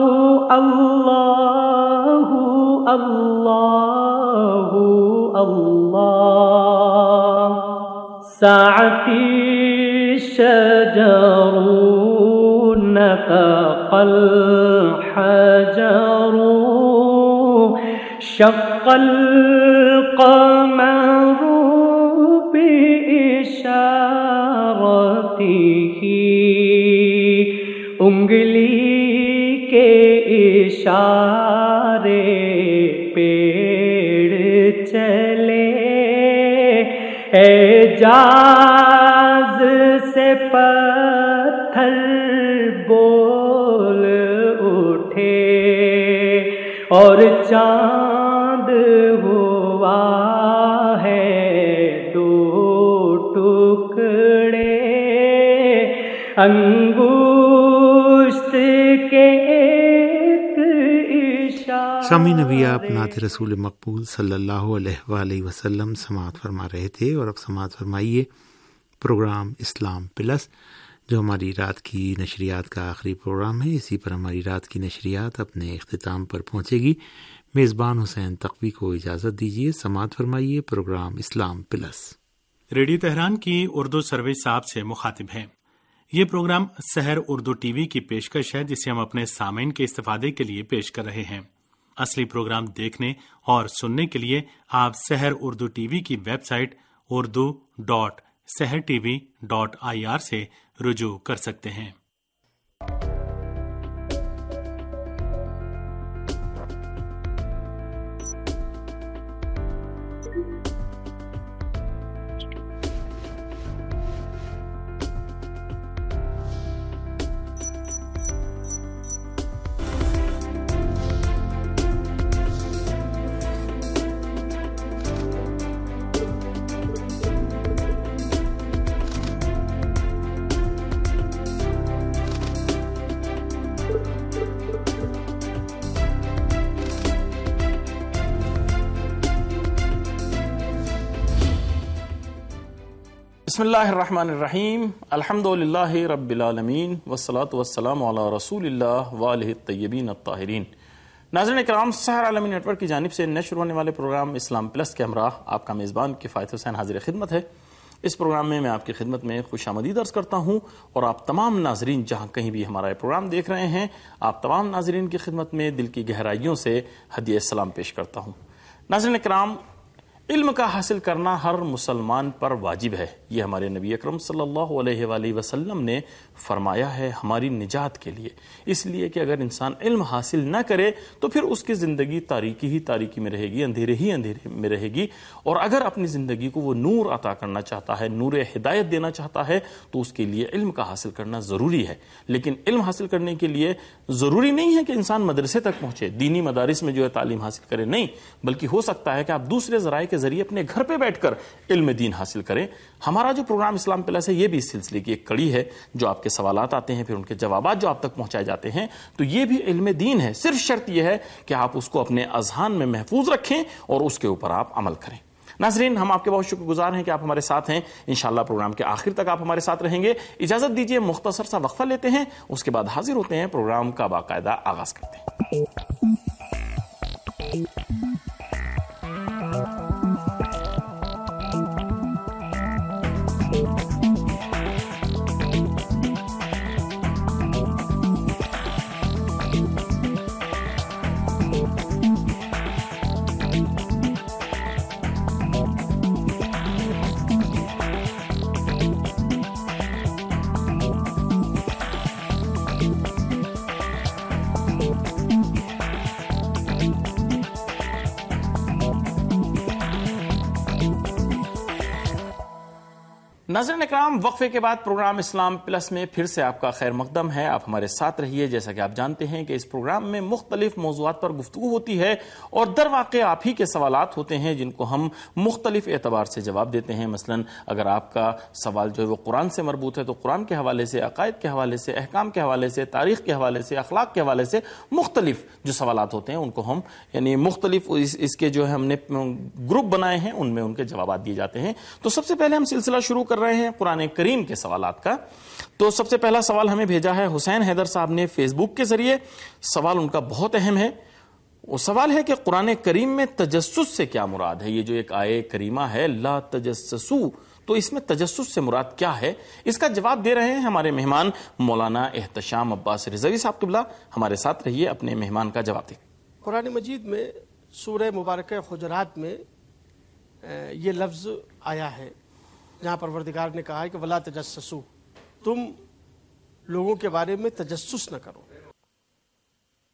اللہ اللہ اللہ. ساعتی شجر نطق الحجر شق القمر بإشارته انگلی کے اشارے پیڑ چلے، اعجاز سے پتھر بول اٹھے، اور چاند ہوا ہے دو ٹکڑے، انگشت کے ایک اشارے۔ سامعین، ابھی آپ نعت رسول مقبول صلی اللہ علیہ وآلہ وسلم سماعت فرما رہے تھے، اور اب سماعت فرمائیے پروگرام اسلام پلس، جو ہماری رات کی نشریات کا آخری پروگرام ہے۔ اسی پر ہماری رات کی نشریات اپنے اختتام پر پہنچے گی۔ میزبان حسین تقوی کو اجازت دیجیے، سماعت فرمائیے پروگرام اسلام پلس۔ ریڈیو تہران کی اردو سروس آپ سے مخاطب ہیں۔ یہ programme Sahar Urdu T V کی پیشکش ہے، جسے ہم اپنے سامعین کے استفادے کے لیے پیش کر رہے ہیں۔ اصلی پروگرام دیکھنے اور سننے کے لیے آپ سحر اردو ٹی وی کی ویب سائٹ urdu.sehrtv.ir سے رجوع کر سکتے ہیں۔ بسم اللہ الرحمن الرحیم، الحمدللہ رب العالمین، والصلاة والسلام علی رسول اللہ وآلہ الطیبین الطاہرین۔ ناظرین کرام، سحر عالمی نیٹ ورک کی جانب سے نشر ہونے والے پروگرام اسلام پلس کے ہمراہ آپ کا میزبان کفایت حسین حاضر خدمت ہے۔ اس پروگرام میں آپ کی خدمت میں خوش آمدید عرض کرتا ہوں، اور آپ تمام ناظرین جہاں کہیں بھی ہمارا یہ پروگرام دیکھ رہے ہیں، آپ تمام ناظرین کی خدمت میں دل کی گہرائیوں سے ہدیہ سلام پیش کرتا ہوں۔ ناظرین کرام، علم کا حاصل کرنا ہر مسلمان پر واجب ہے، یہ ہمارے نبی اکرم صلی اللہ علیہ وآلہ وسلم نے فرمایا ہے ہماری نجات کے لیے۔ اس لیے کہ اگر انسان علم حاصل نہ کرے تو پھر اس کی زندگی تاریکی ہی تاریکی میں رہے گی، اندھیرے ہی اندھیرے میں رہے گی، اور اگر اپنی زندگی کو وہ نور عطا کرنا چاہتا ہے، نور ہدایت دینا چاہتا ہے، تو اس کے لیے علم کا حاصل کرنا ضروری ہے۔ لیکن علم حاصل کرنے کے لیے ضروری نہیں ہے کہ انسان مدرسے تک پہنچے، دینی مدارس میں جو ہے تعلیم حاصل کرے، نہیں، بلکہ ہو سکتا ہے کہ آپ دوسرے ذرائع کے ذریعے اپنے گھر پہ بیٹھ کر علم دین حاصل کریں۔ ہمارا جو پروگرام اسلام پلس ہے، یہ بھی اس سلسلے کی ایک کڑی ہے، جو آپ کے سوالات آتے ہیں، پھر ان کے جوابات جو آپ تک پہنچائے جاتے ہیں، تو یہ بھی علم دین ہے۔ صرف شرط یہ ہے کہ آپ اس کو اپنے اذہان میں محفوظ رکھیں اور اس کے اوپر آپ عمل کریں۔ ناظرین، ہم آپ کے بہت شکر گزار ہیں کہ آپ ہمارے ساتھ ہیں۔ انشاءاللہ پروگرام کے آخر تک آپ ہمارے ساتھ رہیں گے۔ اجازت دیجیے مختصر سا وقفہ لیتے ہیں، اس کے بعد حاضر ہوتے ہیں، پروگرام کا باقاعدہ آغاز کرتے ہیں۔ ناظرین اکرام، وقفے کے بعد پروگرام اسلام پلس میں پھر سے آپ کا خیر مقدم ہے۔ آپ ہمارے ساتھ رہیے۔ جیسا کہ آپ جانتے ہیں کہ اس پروگرام میں مختلف موضوعات پر گفتگو ہوتی ہے، اور در واقع آپ ہی کے سوالات ہوتے ہیں جن کو ہم مختلف اعتبار سے جواب دیتے ہیں۔ مثلا اگر آپ کا سوال جو ہے وہ قرآن سے مربوط ہے تو قرآن کے حوالے سے، عقائد کے حوالے سے، احکام کے حوالے سے، تاریخ کے حوالے سے، اخلاق کے حوالے سے مختلف جو سوالات ہوتے ہیں ان کو ہم یعنی مختلف اس کے جو ہے ہم نے گروپ بنائے ہیں، ان میں ان کے جوابات دیے جاتے ہیں۔ تو سب سے پہلے ہم سلسلہ شروع کر رہے ہیں قرآن کریم کے سوالات کا۔ تو سب سے پہلا سوال ہمیں بھیجا ہے حسین حیدر صاحب نے فیس بک کے ذریعے۔ سوال ان کا بہت اہم ہے۔ وہ سوال ہے کہ قرآن کریم میں تجسس سے کیا مراد ہے؟ یہ جو ایک آیے کریمہ ہے لا تجسسو، تو اس میں تجسس سے مراد کیا ہے؟ اس کا جواب دے رہے ہیں ہمارے مہمان مولانا احتشام عباس رضوی صاحب قبلہ۔ ہمارے ساتھ رہیے، اپنے مہمان کا جواب دیں۔ قرآن مجید میں سورہ مبارکہ حجرات میں یہ لفظ آیا ہے جہاں پروردگار نے کہا ہے کہ ولا تجسسو، تم لوگوں کے بارے میں تجسس نہ کرو۔ تو اس میں تجسس سے مراد کیا ہے؟ اس کا جواب دے رہے ہیں ہمارے مہمان مولانا احتشام عباس رضوی صاحب قبلہ۔ قرآن مجید میں سورہ مبارکہ حجرات میں یہ لفظ آیا ہے جہاں پروردگار نے کہا ہے کہ ولا تجسسو، تم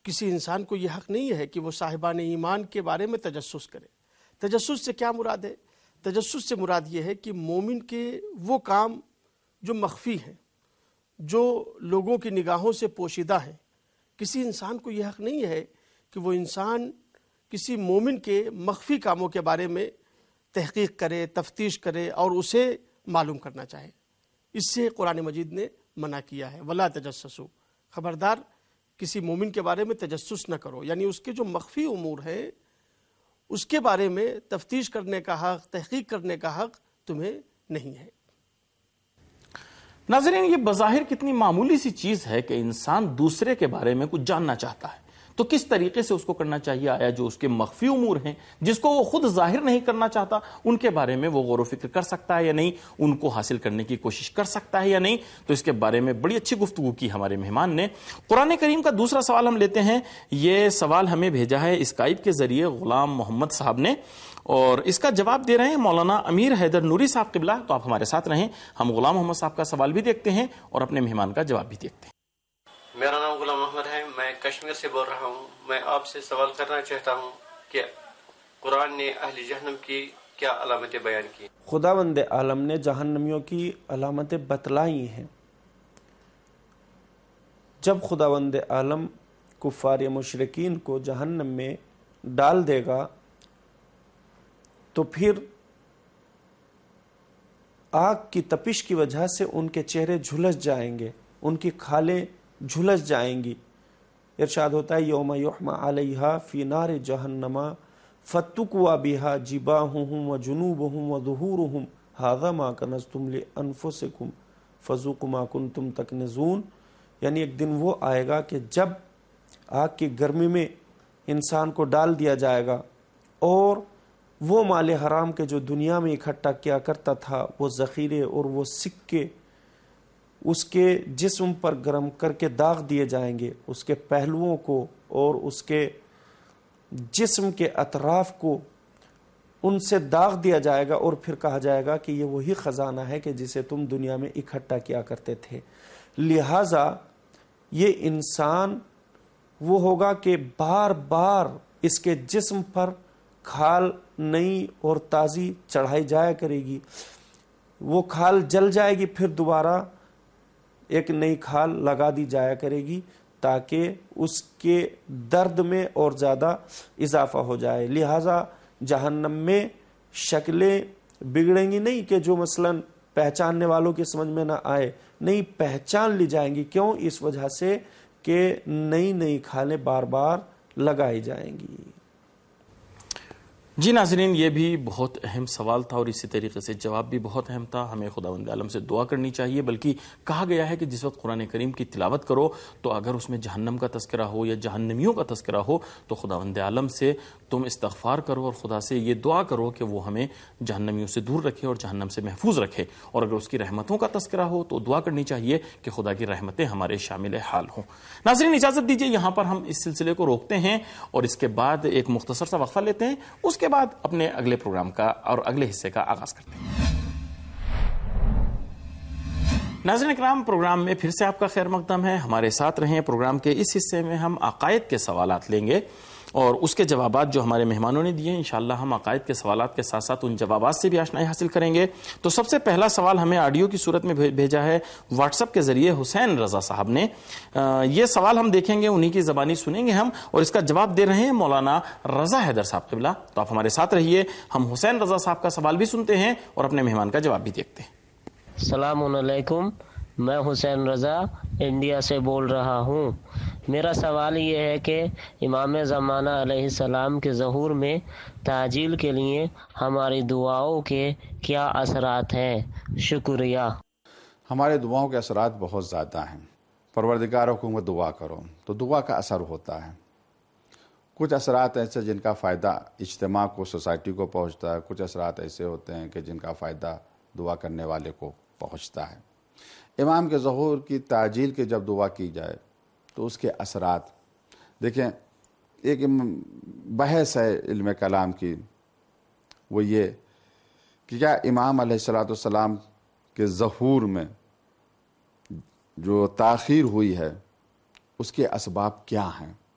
کسی انسان کو یہ حق نہیں ہے کہ وہ صاحبان ایمان کے بارے میں تجسس کرے۔ تجسس سے کیا مراد ہے؟ تجسس سے مراد یہ ہے کہ مومن کے وہ کام جو مخفی ہیں، جو لوگوں کی نگاہوں سے پوشیدہ ہیں، کسی انسان کو یہ حق نہیں ہے کہ وہ انسان کسی مومن کے مخفی کاموں کے بارے میں تحقیق کرے، تفتیش کرے اور اسے معلوم کرنا چاہے۔ اس سے قرآن مجید نے منع کیا ہے، ولا تجسسوا، خبردار کسی مومن کے بارے میں تجسس نہ کرو، یعنی اس کے جو مخفی امور ہیں اس کے بارے میں تفتیش کرنے کا حق، تحقیق کرنے کا حق تمہیں نہیں ہے۔ ناظرین، یہ بظاہر کتنی معمولی سی چیز ہے کہ انسان دوسرے کے بارے میں کچھ جاننا چاہتا ہے، تو کس طریقے سے اس کو کرنا چاہیے؟ آیا جو اس کے مخفی امور ہیں جس کو وہ خود ظاہر نہیں کرنا چاہتا، ان کے بارے میں وہ غور و فکر کر سکتا ہے یا نہیں؟ ان کو حاصل کرنے کی کوشش کر سکتا ہے یا نہیں؟ تو اس کے بارے میں بڑی اچھی گفتگو کی ہمارے مہمان نے۔ قرآن کریم کا دوسرا سوال ہم لیتے ہیں۔ یہ سوال ہمیں بھیجا ہے اسکائپ کے ذریعے غلام محمد صاحب نے، اور اس کا جواب دے رہے ہیں مولانا امیر حیدر نوری صاحب قبلہ۔ تو آپ ہمارے ساتھ رہیں، ہم غلام محمد صاحب کا سوال بھی دیکھتے ہیں اور اپنے مہمان کا جواب بھی دیکھتے ہیں۔ میرا نام غلام محمد ہے، میں کشمیر سے بول رہا ہوں۔ میں آپ سے سوال کرنا چاہتا ہوں کہ قرآن نے اہل جہنم کی کیا علامتیں بیان کی؟ خداوند عالم نے جہنمیوں کی علامتیں بتلائی ہیں۔ جب خداوند عالم کفار یا مشرکین کو جہنم میں ڈال دے گا تو پھر آگ کی تپش کی وجہ سے ان کے چہرے جھلس جائیں گے، ان کی کھالیں جھلس جائیں گی۔ ارشاد ہوتا ہے یوم یحمى علیہا فی نار جہنم فتکوی بہا جباہہم وجنوبہم وظہورہم ھذا ما کنزتم لانفسکم فذوقوا ما کنتم تکنزون، یعنی ایک دن وہ آئے گا کہ جب آگ کی گرمی میں انسان کو ڈال دیا جائے گا اور وہ مال حرام کے جو دنیا میں اکٹھا کیا کرتا تھا، وہ ذخیرے اور وہ سکے اس کے جسم پر گرم کر کے داغ دیے جائیں گے، اس کے پہلوؤں کو اور اس کے جسم کے اطراف کو ان سے داغ دیا جائے گا، اور پھر کہا جائے گا کہ یہ وہی خزانہ ہے کہ جسے تم دنیا میں اکٹھا کیا کرتے تھے۔ لہٰذا یہ انسان وہ ہوگا کہ بار بار اس کے جسم پر کھال نئی اور تازی چڑھائی جایا کرے گی، وہ کھال جل جائے گی، پھر دوبارہ ایک نئی کھال لگا دی جایا کرے گی تاکہ اس کے درد میں اور زیادہ اضافہ ہو جائے۔ لہٰذا جہنم میں شکلیں بگڑیں گی نہیں کہ جو مثلاً پہچاننے والوں کی سمجھ میں نہ آئے، نہیں پہچان لی جائیں گی۔ کیوں؟ اس وجہ سے کہ نئی نئی کھالیں بار بار لگائی جائیں گی۔ جی ناظرین، یہ بھی بہت اہم سوال تھا اور اسی طریقے سے جواب بھی بہت اہم تھا۔ ہمیں خداوند عالم سے دعا کرنی چاہیے، بلکہ کہا گیا ہے کہ جس وقت قرآن کریم کی تلاوت کرو تو اگر اس میں جہنم کا تذکرہ ہو یا جہنمیوں کا تذکرہ ہو تو خداوند عالم سے تم استغفار کرو اور خدا سے یہ دعا کرو کہ وہ ہمیں جہنمیوں سے دور رکھے اور جہنم سے محفوظ رکھے، اور اگر اس کی رحمتوں کا تذکرہ ہو تو دعا کرنی چاہیے کہ خدا کی رحمتیں ہمارے شامل حال ہوں۔ ناظرین اجازت دیجیے، یہاں پر ہم اس سلسلے کو روکتے ہیں اور اس کے بعد ایک مختصر سا وقفہ لیتے ہیں، اس کے بعد اپنے اگلے پروگرام کا اور اگلے حصے کا آغاز کرتے ہیں۔ ناظرین اکرام، پروگرام میں پھر سے آپ کا خیر مقدم ہے، ہمارے ساتھ رہیں۔ پروگرام کے اس حصے میں ہم عقائد کے سوالات لیں گے اور اس کے جوابات جو ہمارے مہمانوں نے دیے، انشاءاللہ ہم عقائد کے سوالات کے ساتھ ساتھ ان جوابات سے بھی آشنائی حاصل کریں گے۔ تو سب سے پہلا سوال ہمیں آڈیو کی صورت میں بھیجا ہے واٹس ایپ کے ذریعے حسین رضا صاحب نے۔ یہ سوال ہم دیکھیں گے، انہی کی زبانی سنیں گے ہم، اور اس کا جواب دے رہے ہیں مولانا رضا حیدر صاحب قبلہ۔ تو آپ ہمارے ساتھ رہیے، ہم حسین رضا صاحب کا سوال بھی سنتے ہیں اور اپنے مہمان کا جواب بھی دیکھتے ہیں۔ السلام علیکم، میں حسین رضا انڈیا سے بول رہا ہوں۔ میرا سوال یہ ہے کہ امام زمانہ علیہ السلام کے ظہور میں تعجیل کے لیے ہماری دعاؤں کے کیا اثرات ہیں؟ شکریہ۔ ہمارے دعاؤں کے اثرات بہت زیادہ ہیں۔ پروردگار حکم دعا کرو تو دعا کا اثر ہوتا ہے۔ کچھ اثرات ایسے جن کا فائدہ اجتماع کو، سوسائٹی کو پہنچتا ہے، کچھ اثرات ایسے ہوتے ہیں کہ جن کا فائدہ دعا کرنے والے کو پہنچتا ہے۔ امام کے ظہور کی تعجیل کی جب دعا کی جائے تو اس کے اثرات دیکھیں، ایک بحث ہے علم کلام کی، وہ یہ کہ کیا امام علیہ السلام کے ظہور میں جو تاخیر ہوئی ہے اس کے اسباب کیا ہیں۔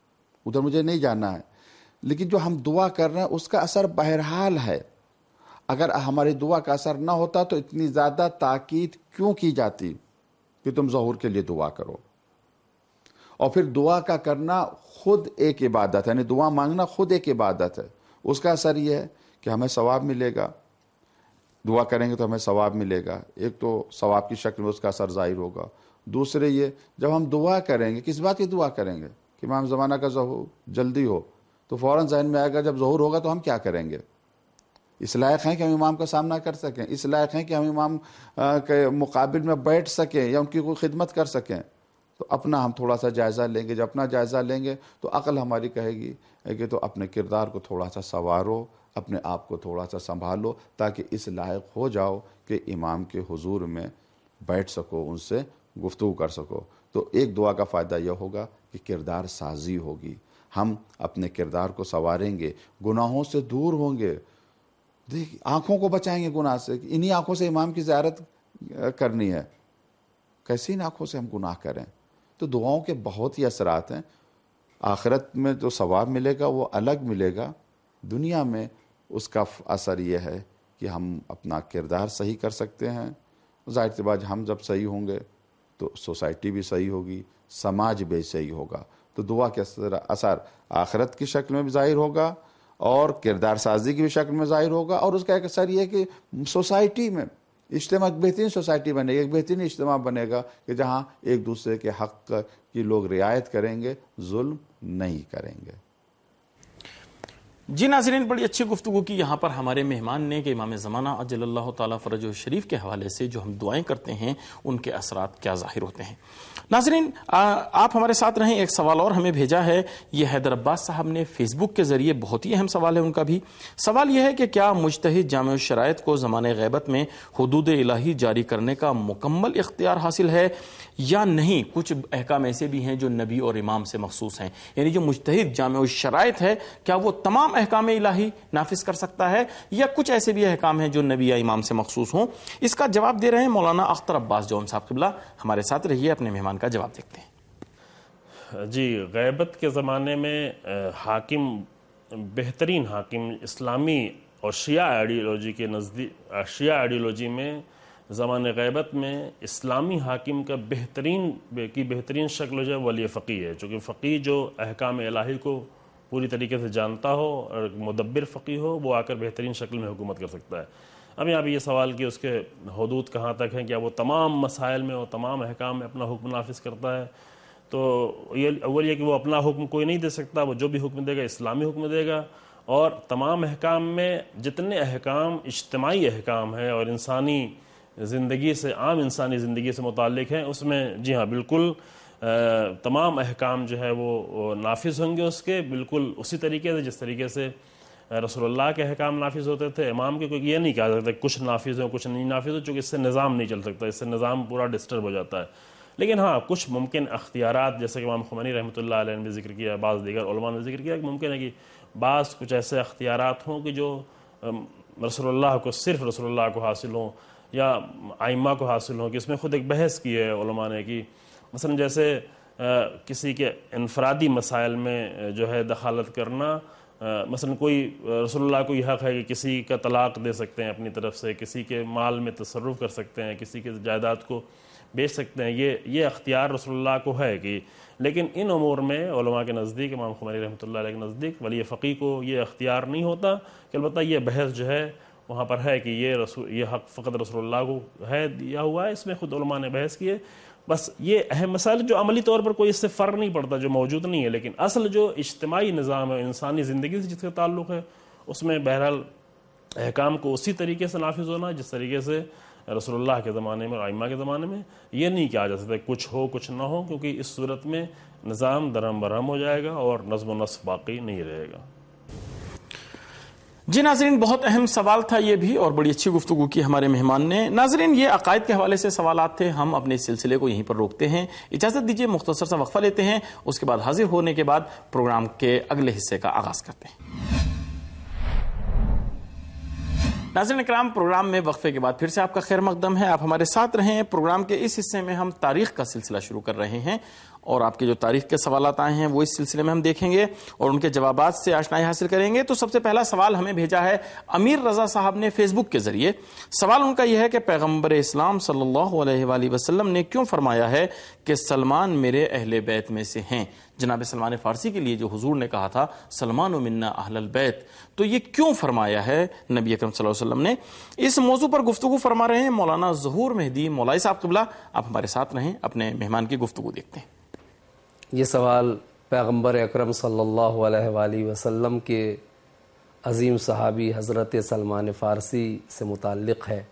ادھر مجھے نہیں جانا ہے، لیکن جو ہم دعا کر رہے ہیں اس کا اثر بہرحال ہے. اگر ہماری دعا کا اثر نہ ہوتا تو اتنی زیادہ تاکید کیوں کی جاتی کہ تم ظہور کے لیے دعا کرو؟ اور پھر دعا کا کرنا خود ایک عبادت ہے، یعنی دعا مانگنا خود ایک عبادت ہے. اس کا اثر یہ ہے کہ ہمیں ثواب ملے گا، دعا کریں گے تو ہمیں ثواب ملے گا. ایک تو ثواب کی شکل میں اس کا اثر ظاہر ہوگا. دوسرے یہ، جب ہم دعا کریں گے کس بات کی دعا کریں گے کہ امام زمانہ کا ظہور جلدی ہو، تو فوراً ذہن میں آئے گا جب ظہور ہوگا تو ہم کیا کریں گے. اس لائق ہیں کہ ہم امام کا سامنا کر سکیں، اس لائق ہیں کہ ہم امام کے مقابل میں بیٹھ سکیں یا ان کی کوئی خدمت کر سکیں. تو اپنا ہم تھوڑا سا جائزہ لیں گے. جب اپنا جائزہ لیں گے تو عقل ہماری کہے گی کہ تو اپنے کردار کو تھوڑا سا سنوارو، اپنے آپ کو تھوڑا سا سنبھالو، تاکہ اس لائق ہو جاؤ کہ امام کے حضور میں بیٹھ سکو، ان سے گفتگو کر سکو. تو ایک دعا کا فائدہ یہ ہوگا کہ کردار سازی ہوگی، ہم اپنے کردار کو سنواریں گے، گناہوں سے دور ہوں گے. دیکھ، آنکھوں کو بچائیں گے گناہ سے. انہی آنکھوں سے امام کی زیارت کرنی ہے، کیسی ان آنکھوں سے ہم گناہ کریں. تو دعاؤں کے بہت ہی اثرات ہیں. آخرت میں جو ثواب ملے گا وہ الگ ملے گا، دنیا میں اس کا اثر یہ ہے کہ ہم اپنا کردار صحیح کر سکتے ہیں. ظاہر سی بات، ہم جب صحیح ہوں گے تو سوسائٹی بھی صحیح ہوگی، سماج بھی صحیح ہوگا. تو دعا کے اثر آخرت کی شکل میں بھی ظاہر ہوگا اور کردار سازی کی بھی شکل میں ظاہر ہوگا. اور اس کا ایک اثر یہ کہ سوسائٹی میں اجتماع، بہترین سوسائٹی بنے گی، ایک بہترین اجتماع بنے گا کہ جہاں ایک دوسرے کے حق کی لوگ رعایت کریں گے، ظلم نہیں کریں گے. جی ناظرین، بڑی اچھی گفتگو کی یہاں پر ہمارے مہمان نے کہ امام زمانہ عجل اللہ تعالیٰ فرجہ شریف کے حوالے سے جو ہم دعائیں کرتے ہیں ان کے اثرات کیا ظاہر ہوتے ہیں. ناظرین، آپ ہمارے ساتھ رہیں. ایک سوال اور ہمیں بھیجا ہے، یہ حیدر عباس صاحب نے فیس بک کے ذریعے، بہت ہی اہم سوال ہے ان کا بھی. سوال یہ ہے کہ کیا مجتہد جامع الشرائط کو زمانہ غیبت میں حدود الہی جاری کرنے کا مکمل اختیار حاصل ہے یا نہیں؟ کچھ احکام ایسے بھی ہیں جو نبی اور امام سے مخصوص ہیں، یعنی جو مجتہد جامع الشرائط ہے کیا وہ تمام احکام الہی نافذ کر سکتا ہے یا کچھ ایسے بھی احکام ہیں جو نبی یا امام سے مخصوص ہوں؟ اس کا جواب دے رہے ہیں مولانا اختر عباس جون صاحب قبلہ. ہمارے ساتھ رہیے، اپنے مہمان کا جواب دیکھتے ہیں. جی، غیبت کے زمانے میں حاکم، بہترین حاکم اسلامی اور شیعہ آئیڈیالوجی کے نزدیک، شیعہ آئیڈیالوجی میں زمانہ غیبت میں اسلامی حاکم کا بہترین شکل جو ہے ولی فقیہ ہے. چونکہ فقیہ جو احکام الہی کو پوری طریقے سے جانتا ہو اور مدبر فقیہ ہو، وہ آ کر بہترین شکل میں حکومت کر سکتا ہے. اب یہاں بھی یہ سوال کہ اس کے حدود کہاں تک ہیں، کیا وہ تمام مسائل میں اور تمام احکام میں اپنا حکم نافذ کرتا ہے؟ تو اول یہ کہ وہ اپنا حکم کوئی نہیں دے سکتا، وہ جو بھی حکم دے گا اسلامی حکم دے گا. اور تمام احکام میں جتنے احکام اجتماعی احکام ہیں اور انسانی زندگی سے، عام انسانی زندگی سے متعلق ہیں، اس میں جی ہاں بالکل تمام احکام جو ہے وہ نافذ ہوں گے اس کے، بالکل اسی طریقے سے جس طریقے سے رسول اللہ کے احکام نافذ ہوتے تھے. امام کے کوئی یہ نہیں کہا جاتا کچھ نافذ ہو کچھ نہیں نافذ ہو، چونکہ اس سے نظام نہیں چل سکتا، اس سے نظام پورا ڈسٹرب ہو جاتا ہے. لیکن ہاں کچھ ممکن اختیارات، جیسے کہ امام خمینی رحمۃ اللہ علیہ نے بھی ذکر کیا، بعض دیگر علماء نے ذکر کیا کہ ممکن ہے کہ بعض کچھ ایسے اختیارات ہوں کہ جو رسول اللہ کو، صرف رسول اللہ کو حاصل ہوں یا ائمہ کو حاصل ہوں. کہ اس میں خود ایک بحث کی ہے علماء نے کہ مثلا جیسے کسی کے انفرادی مسائل میں جو ہے دخالت کرنا، مثلا کوئی رسول اللہ کو یہ حق ہے کہ کسی کا طلاق دے سکتے ہیں اپنی طرف سے، کسی کے مال میں تصرف کر سکتے ہیں، کسی کے جائیداد کو بیچ سکتے ہیں، یہ اختیار رسول اللہ کو ہے. کہ لیکن ان امور میں علماء کے نزدیک، امام خمینی رحمۃ اللہ علیہ کے نزدیک ولی فقیہ کو یہ اختیار نہیں ہوتا. کہ البتہ یہ بحث جو ہے وہاں پر ہے کہ یہ حق فقط رسول اللہ کو ہے دیا ہوا ہے. اس میں خود علماء نے بحث کی ہے. بس یہ اہم مسائل جو عملی طور پر کوئی اس سے فرق نہیں پڑتا، جو موجود نہیں ہے، لیکن اصل جو اجتماعی نظام ہے انسانی زندگی سے جس کا تعلق ہے، اس میں بہرحال احکام کو اسی طریقے سے نافذ ہونا جس طریقے سے رسول اللہ کے زمانے میں اور ائمہ کے زمانے میں. یہ نہیں کہا جا سکتا کچھ ہو کچھ نہ ہو، کیونکہ اس صورت میں نظام درہم برہم ہو جائے گا اور نظم و نسق باقی نہیں رہے گا. جی ناظرین، بہت اہم سوال تھا یہ بھی اور بڑی اچھی گفتگو کی ہمارے مہمان نے. ناظرین، یہ عقائد کے حوالے سے سوالات تھے. ہم اپنے اس سلسلے کو یہیں پر روکتے ہیں. اجازت دیجیے مختصر سا وقفہ لیتے ہیں، اس کے بعد حاضر ہونے کے بعد پروگرام کے اگلے حصے کا آغاز کرتے ہیں. ناظرین اکرام، پروگرام میں وقفے کے بعد پھر سے آپ کا خیر مقدم ہے. آپ ہمارے ساتھ رہیں. پروگرام کے اس حصے میں ہم تاریخ کا سلسلہ شروع کر رہے ہیں اور آپ کے جو تاریخ کے سوالات آئے ہیں وہ اس سلسلے میں ہم دیکھیں گے اور ان کے جوابات سے آشنائی حاصل کریں گے. تو سب سے پہلا سوال ہمیں بھیجا ہے امیر رضا صاحب نے فیس بک کے ذریعے. سوال ان کا یہ ہے کہ پیغمبر اسلام صلی اللہ علیہ وآلہ وسلم نے کیوں فرمایا ہے کہ سلمان میرے اہل بیت میں سے ہیں؟ جناب سلمان فارسی کے لیے جو حضور نے کہا تھا سلمان منا اہل البیت، تو یہ کیوں فرمایا ہے نبی اکرم صلی اللہ علیہ وسلم نے؟ اس موضوع پر گفتگو فرما رہے ہیں مولانا ظہور مہدی مولوی صاحب قبلہ. آپ ہمارے ساتھ رہیں، اپنے مہمان کی گفتگو دیکھتے ہیں. یہ سوال پیغمبر اکرم صلی اللہ علیہ وآلہ وسلم کے عظیم صحابی حضرت سلمان فارسی سے متعلق ہے.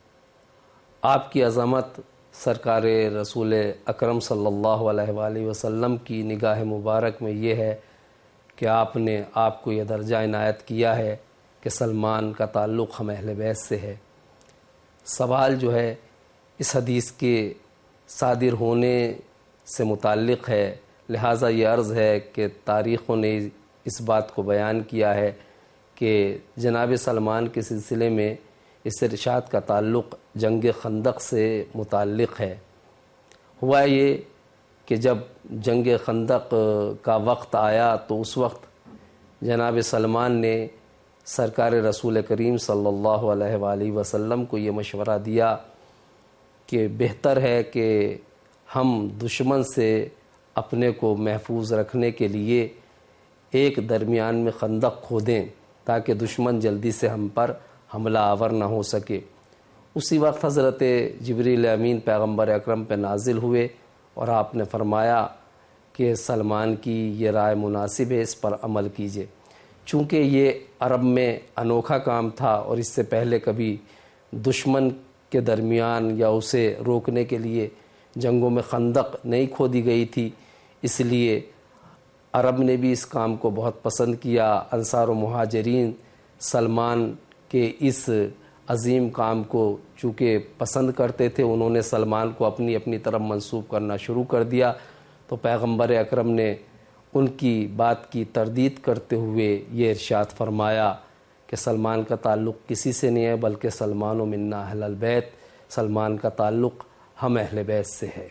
آپ کی عظمت سرکار رسول اکرم صلی اللہ علیہ وآلہ وسلم کی نگاہ مبارک میں یہ ہے کہ آپ نے آپ کو یہ درجہ عنایت کیا ہے کہ سلمان کا تعلق ہم اہل بیت سے ہے. سوال جو ہے اس حدیث کے صادر ہونے سے متعلق ہے، لہٰذا یہ عرض ہے کہ تاریخوں نے اس بات کو بیان کیا ہے کہ جناب سلمان کے سلسلے میں اس ارشاد کا تعلق جنگ خندق سے متعلق ہے. ہوا یہ کہ جب جنگ خندق کا وقت آیا تو اس وقت جناب سلمان نے سرکار رسول کریم صلی اللہ علیہ وآلہ وسلم کو یہ مشورہ دیا کہ بہتر ہے کہ ہم دشمن سے اپنے کو محفوظ رکھنے کے لیے ایک درمیان میں خندق کھودیں تاکہ دشمن جلدی سے ہم پر حملہ آور نہ ہو سکے. اسی وقت حضرت جبریل امین پیغمبر اکرم پہ نازل ہوئے اور آپ نے فرمایا کہ سلمان کی یہ رائے مناسب ہے، اس پر عمل کیجیے. چونکہ یہ عرب میں انوکھا کام تھا اور اس سے پہلے کبھی دشمن کے درمیان یا اسے روکنے کے لیے جنگوں میں خندق نہیں کھودی گئی تھی، اس لیے عرب نے بھی اس کام کو بہت پسند کیا. انصار و مہاجرین سلمان کے اس عظیم کام کو چونکہ پسند کرتے تھے، انہوں نے سلمان کو اپنی طرف منسوب کرنا شروع کر دیا. تو پیغمبر اکرم نے ان کی بات کی تردید کرتے ہوئے یہ ارشاد فرمایا کہ سلمان کا تعلق کسی سے نہیں ہے بلکہ سلمان منا اہل البیت، سلمان کا تعلق ہم اہل بیت سے ہے.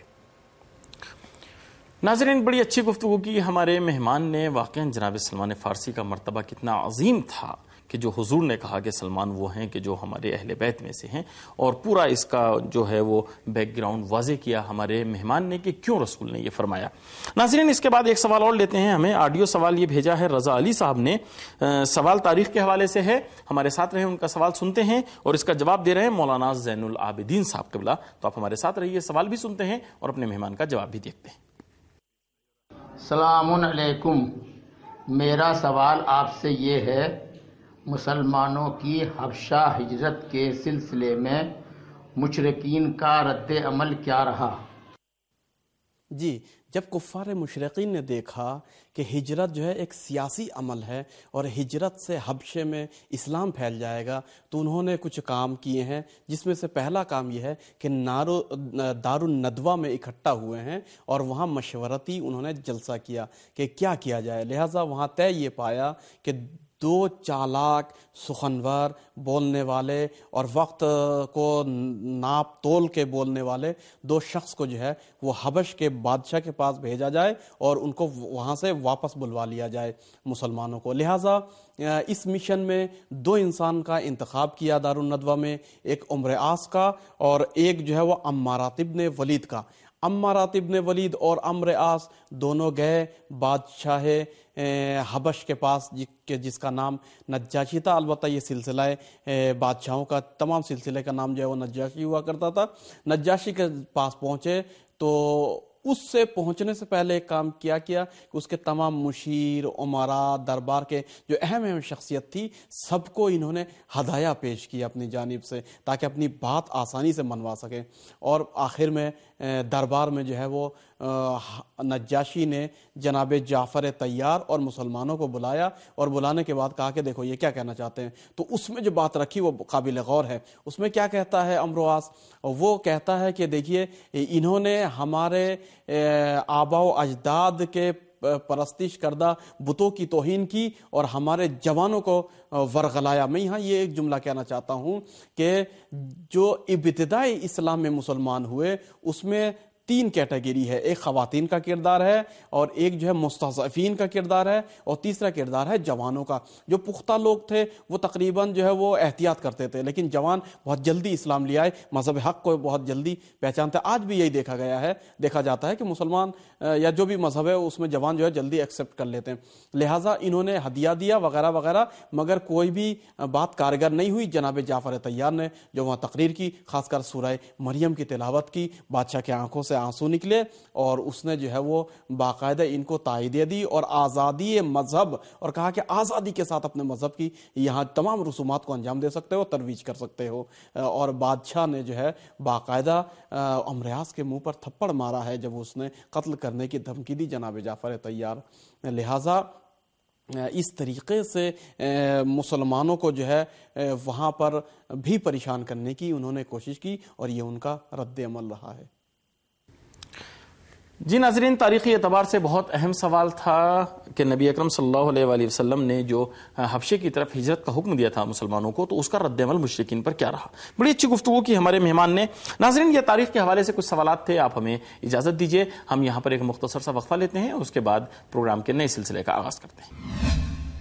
ناظرین، بڑی اچھی گفتگو کی ہمارے مہمان نے. واقعاً جناب سلمان فارسی کا مرتبہ کتنا عظیم تھا کہ جو حضور نے کہا کہ سلمان وہ ہیں کہ جو ہمارے اہل بیت میں سے ہیں، اور پورا اس کا جو ہے وہ بیک گراؤنڈ واضح کیا ہمارے مہمان نے کہ کیوں رسول نے یہ فرمایا. ناظرین، اس کے بعد ایک سوال اور لیتے ہیں. ہمیں آڈیو سوال یہ بھیجا ہے رضا علی صاحب نے. سوال تاریخ کے حوالے سے ہے، ہمارے ساتھ رہے، ان کا سوال سنتے ہیں اور اس کا جواب دے رہے ہیں مولانا زین العابدین صاحب قبلہ. تو آپ ہمارے ساتھ رہیے، سوال بھی سنتے ہیں اور اپنے مہمان کا جواب بھی دیکھتے ہیں. السلام علیکم. میرا سوال آپ سے یہ ہے، مسلمانوں کی حبشہ ہجرت کے سلسلے میں مشرکین کا رد عمل کیا رہا؟ جی، جب کفار مشرقین نے دیکھا کہ ہجرت جو ہے ایک سیاسی عمل ہے اور ہجرت سے حبشے میں اسلام پھیل جائے گا، تو انہوں نے کچھ کام کیے ہیں، جس میں سے پہلا کام یہ ہے کہ دار الندوہ میں اکٹھا ہوئے ہیں اور وہاں مشورتی انہوں نے جلسہ کیا کہ کیا کیا جائے. لہٰذا وہاں طے یہ پایا کہ دو چالاک، سخنور بولنے والے اور وقت کو ناپ تول کے بولنے والے دو شخص کو جو ہے وہ حبش کے بادشاہ کے پاس بھیجا جائے اور ان کو وہاں سے واپس بلوا لیا جائے مسلمانوں کو. لہٰذا اس مشن میں دو انسان کا انتخاب کیا دار الندوہ میں، ایک عمر آس کا اور ایک جو ہے وہ عمارات ابن ولید کا. عمارات ابن ولید اور عمر آس دونوں گئے بادشاہ حبش کے پاس جس کا نام نجاشی تھا. البتہ یہ سلسلہ بادشاہوں کا تمام سلسلے کا نام جو ہے وہ نجاشی ہوا کرتا تھا. نجاشی کے پاس پہنچے تو اس سے پہنچنے سے پہلے ایک کام کیا کہ اس کے تمام مشیر، عمراء، دربار کے جو اہم شخصیت تھی، سب کو انہوں نے ہدایہ پیش کیا اپنی جانب سے تاکہ اپنی بات آسانی سے منوا سکیں. اور آخر میں دربار میں جو ہے وہ نجاشی نے جناب جعفر طیار اور مسلمانوں کو بلایا اور بلانے کے بعد کہا کہ دیکھو یہ کیا کہنا چاہتے ہیں. تو اس میں جو بات رکھی وہ قابل غور ہے. اس میں کیا کہتا ہے عمرواس؟ وہ کہتا ہے کہ دیکھیے انہوں نے ہمارے آبا و اجداد کے پرستش کردہ بتوں کی توہین کی اور ہمارے جوانوں کو ورغلایا. میں یہاں یہ ایک جملہ کہنا چاہتا ہوں کہ جو ابتدائی اسلام میں مسلمان ہوئے اس میں 3 کیٹیگری ہے. ایک خواتین کا کردار ہے، اور ایک جو ہے مستضعفین کا کردار ہے، اور تیسرا کردار ہے جوانوں کا. جو پختہ لوگ تھے وہ تقریباً جو ہے وہ احتیاط کرتے تھے، لیکن جوان بہت جلدی اسلام لے آئے، مذہب حق کو بہت جلدی پہچانتے. آج بھی یہی دیکھا جاتا ہے کہ مسلمان یا جو بھی مذہب ہے اس میں جوان جو ہے جلدی ایکسیپٹ کر لیتے ہیں. لہٰذا انہوں نے ہدیہ دیا وغیرہ وغیرہ، مگر کوئی بھی بات کارگر نہیں ہوئی. جناب جعفر طیار نے جو وہاں تقریر کی، خاص کر سورہ مریم کی تلاوت کی، بادشاہ کے آنکھوں سے آنسو نکلے، اور اس نے جو ہے وہ باقاعدہ ان کو تائیدیہ دی اور آزادی مذہب، اور کہا کہ آزادی کے ساتھ اپنے مذہب کی یہاں تمام رسومات کو انجام دے سکتے ہو، ترویج کر سکتے ہو. اور بادشاہ نے جو ہے باقاعدہ امریاس کے منہ پر تھپڑ مارا ہے جب اس نے قتل کرنے کی دھمکی دی جناب جعفر طیار. لہٰذا اس طریقے سے مسلمانوں کو جو ہے وہاں پر بھی پریشان کرنے کی انہوں نے کوشش کی، اور یہ ان کا رد عمل رہا ہے. جی ناظرین، تاریخی اعتبار سے بہت اہم سوال تھا کہ نبی اکرم صلی اللہ علیہ وآلہ وسلم نے جو حبشے کی طرف ہجرت کا حکم دیا تھا مسلمانوں کو، تو اس کا رد عمل مشرکین پر کیا رہا. بڑی اچھی گفتگو کی ہمارے مہمان نے. ناظرین، یہ تاریخ کے حوالے سے کچھ سوالات تھے، آپ ہمیں اجازت دیجیے ہم یہاں پر ایک مختصر سا وقفہ لیتے ہیں، اس کے بعد پروگرام کے نئے سلسلے کا آغاز کرتے ہیں.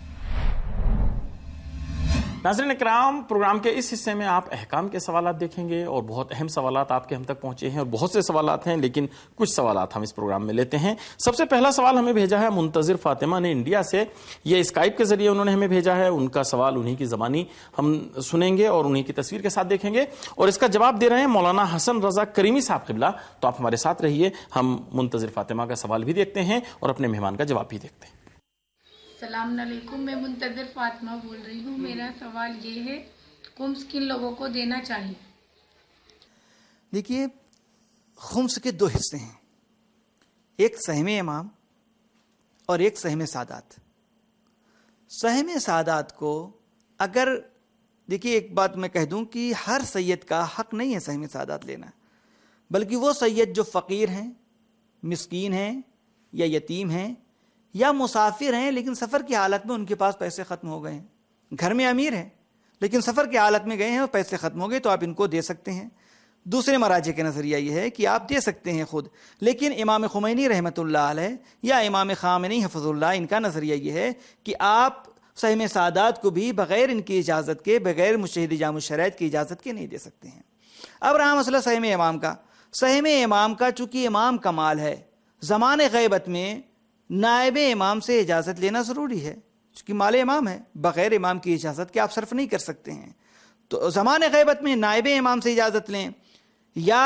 ناظرین اکرام، پروگرام کے اس حصے میں آپ احکام کے سوالات دیکھیں گے، اور بہت اہم سوالات آپ کے ہم تک پہنچے ہیں، اور بہت سے سوالات ہیں، لیکن کچھ سوالات ہم اس پروگرام میں لیتے ہیں. سب سے پہلا سوال ہمیں بھیجا ہے منتظر فاطمہ نے انڈیا سے. یہ اسکائپ کے ذریعے انہوں نے ہمیں بھیجا ہے. ان کا سوال انہی کی زبانی ہم سنیں گے اور انہی کی تصویر کے ساتھ دیکھیں گے، اور اس کا جواب دے رہے ہیں مولانا حسن رضا کریمی صاحب قبلہ. تو آپ ہمارے ساتھ رہیے، ہم منتظر فاطمہ کا سوال بھی دیکھتے ہیں اور اپنے مہمان کا جواب بھی دیکھتے ہیں. السلام علیکم، میں منتظر فاطمہ بول رہی ہوں. میرا سوال یہ ہے، خمس کن لوگوں کو دینا چاہیے؟ دیکھیے، خمس کے 2 حصے ہیں، ایک سہم امام اور ایک سہم سادات. سہم سادات کو اگر دیکھیے، ایک بات میں کہہ دوں کہ ہر سید کا حق نہیں ہے سہم سادات لینا، بلکہ وہ سید جو فقیر ہیں، مسکین ہیں، یا یتیم ہیں، یا مسافر ہیں لیکن سفر کی حالت میں ان کے پاس پیسے ختم ہو گئے ہیں، گھر میں امیر ہیں لیکن سفر کی حالت میں گئے ہیں اور پیسے ختم ہو گئے، تو آپ ان کو دے سکتے ہیں. دوسرے مراجع کا نظریہ یہ ہے کہ آپ دے سکتے ہیں خود، لیکن امام خمینی رحمۃ اللہ علیہ یا امام خامنئی حفظ اللہ، ان کا نظریہ یہ ہے کہ آپ سہم سادات کو بھی بغیر ان کی اجازت کے، بغیر مجتہد جامع الشرائط کی اجازت کے نہیں دے سکتے ہیں. اب رہا مسئلہ سہم امام کا. سہم امام کا چونکہ امام کا مال ہے، زمان غیبت میں نائب امام سے اجازت لینا ضروری ہے، چونکہ مال امام ہے، بغیر امام کی اجازت کے آپ صرف نہیں کر سکتے ہیں. تو زمان غیبت میں نائب امام سے اجازت لیں، یا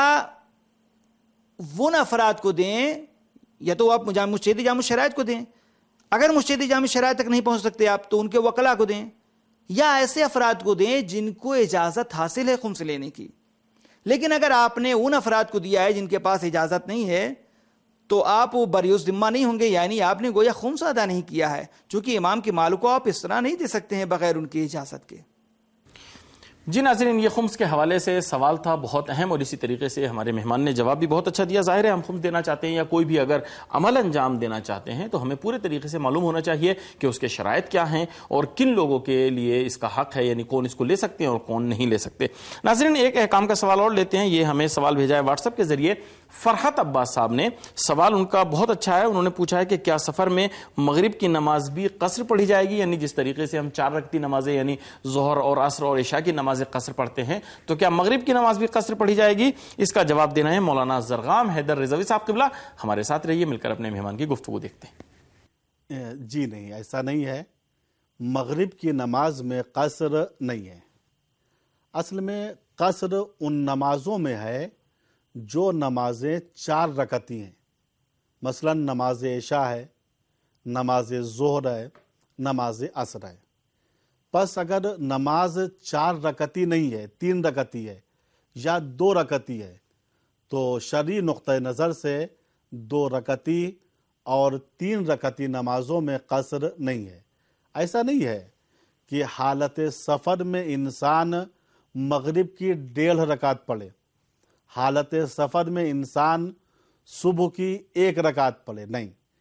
ان افراد کو دیں، یا تو آپ مجتہد جامع الشرائط کو دیں. اگر مجتہد جامع الشرائط تک نہیں پہنچ سکتے آپ، تو ان کے وکلا کو دیں، یا ایسے افراد کو دیں جن کو اجازت حاصل ہے خمس لینے کی. لیکن اگر آپ نے ان افراد کو دیا ہے جن کے پاس اجازت نہیں ہے، تو آپ وہ بریوز ذمہ نہیں ہوں گے، یعنی آپ نے گویا خمس ادا نہیں کیا ہے، چونکہ امام کے مال کو آپ اس طرح نہیں دے سکتے ہیں بغیر ان کی اجازت کے. جی ناظرین، یہ خمس کے حوالے سے سوال تھا بہت اہم، اور اسی طریقے سے ہمارے مہمان نے جواب بھی بہت اچھا دیا. ظاہر ہے ہم خمس دینا چاہتے ہیں یا کوئی بھی اگر عمل انجام دینا چاہتے ہیں تو ہمیں پورے طریقے سے معلوم ہونا چاہیے کہ اس کے شرائط کیا ہیں اور کن لوگوں کے لیے اس کا حق ہے، یعنی کون اس کو لے سکتے ہیں اور کون نہیں لے سکتے. ناظرین، ایک احکام کا سوال اور لیتے ہیں. یہ ہمیں سوال بھیجا ہے واٹس ایپ کے ذریعے فرحت عباس صاحب نے. سوال ان کا بہت اچھا ہے. انہوں نے پوچھا ہے کہ کیا سفر میں مغرب کی نماز بھی قصر پڑھی جائے گی؟ یعنی جس طریقے سے ہم 4 رکعتی نمازیں یعنی ظہر اور عصر اور عشاء کی نمازیں قصر پڑھتے ہیں، تو کیا مغرب کی نماز بھی قصر پڑھی جائے گی؟ اس کا جواب دینا ہے مولانا زرغام حیدر رضوی صاحب قبلہ. ہمارے ساتھ رہیے، مل کر اپنے مہمان کی گفتگو دیکھتے ہیں. جی نہیں، ایسا نہیں ہے. مغرب کی نماز میں قصر نہیں ہے. اصل میں قصر ان نمازوں میں ہے جو نمازیں 4 رکعتی ہیں. مثلا نماز عشاء ہے، نماز ظہر ہے، نماز عصر ہے. پس اگر نماز 4 رکعتی نہیں ہے، 3 رکعتی ہے یا 2 رکعتی ہے، تو شرعی نقطہ نظر سے 2 رکعتی اور 3 رکعتی نمازوں میں قصر نہیں ہے. ایسا نہیں ہے کہ حالت سفر میں انسان مغرب کی 1.5 رکعت پڑھے، حالت سفر میں انسان صبح کی 1 رکعت پڑھے. نہیں،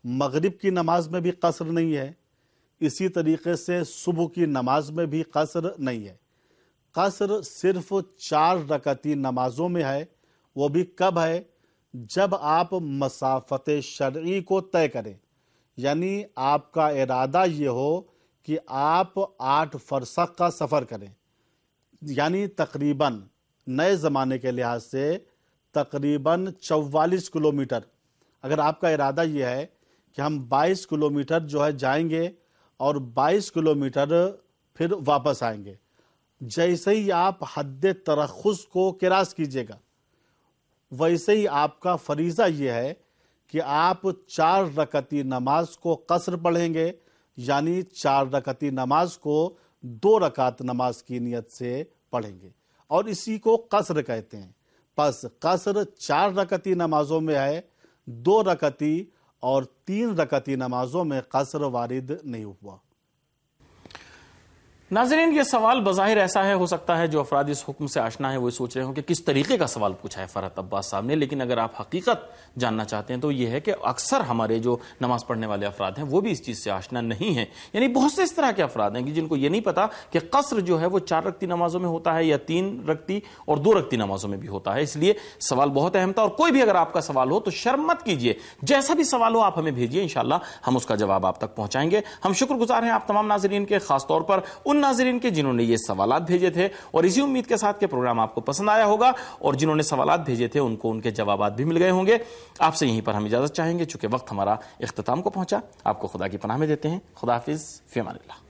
مغرب کی نماز میں بھی قصر نہیں ہے، اسی طریقے سے صبح کی نماز میں بھی قصر نہیں ہے۔ قصر صرف 4 رکعتی نمازوں میں ہے، وہ بھی کب ہے؟ جب آپ مسافت شرعی کو طے کریں، یعنی آپ کا ارادہ یہ ہو کہ آپ 8 فرسخ کا سفر کریں، یعنی تقریباً نئے زمانے کے لحاظ سے تقریباً 44 کلومیٹر۔ اگر آپ کا ارادہ یہ ہے کہ ہم 22 کلومیٹر جو ہے جائیں گے اور 22 کلومیٹر پھر واپس آئیں گے، جیسے ہی آپ حد ترخص کو کراس کیجیے گا، ویسے ہی آپ کا فریضہ یہ ہے کہ آپ 4 رکعتی نماز کو قصر پڑھیں گے، یعنی 4 رکعتی نماز کو 2 رکعت نماز کی نیت سے پڑھیں گے، اور اسی کو قصر کہتے ہیں۔ پس قصر 4 رکعتی نمازوں میں ہے، 2 رکعتی اور 3 رکعتی نمازوں میں قصر وارد نہیں ہوا۔ ناظرین، یہ سوال بظاہر ایسا ہے، ہو سکتا ہے جو افراد اس حکم سے آشنا ہیں وہ سوچ رہے ہوں کہ کس طریقے کا سوال پوچھا ہے فرحت عباس صاحب نے، لیکن اگر آپ حقیقت جاننا چاہتے ہیں تو یہ ہے کہ اکثر ہمارے جو نماز پڑھنے والے افراد ہیں وہ بھی اس چیز سے آشنا نہیں ہیں۔ یعنی بہت سے اس طرح کے افراد ہیں کہ جن کو یہ نہیں پتا کہ قصر جو ہے وہ 4 رکعتی نمازوں میں ہوتا ہے یا 3 رکعتی اور 2 رکعتی نمازوں میں بھی ہوتا ہے۔ اس لیے سوال بہت اہم تھا، اور کوئی بھی اگر آپ کا سوال ہو تو شرم مت کیجیے، جیسا بھی سوال ہو آپ ہمیں بھیجیے، انشاءاللہ ہم اس کا جواب آپ تک پہنچائیں گے۔ ہم شکر گزار ہیں آپ تمام ناظرین کے، خاص طور پر ان ناظرین کے جنہوں نے یہ سوالات بھیجے تھے، اور اسی امید کے ساتھ کہ پروگرام آپ کو پسند آیا ہوگا، اور جنہوں نے سوالات بھیجے تھے ان کو ان کے جوابات بھی مل گئے ہوں گے۔ آپ سے یہیں پر ہم اجازت چاہیں گے، چونکہ وقت ہمارا اختتام کو پہنچا۔ آپ کو خدا کی پناہ میں دیتے ہیں۔ خدا حافظ، فی امان اللہ۔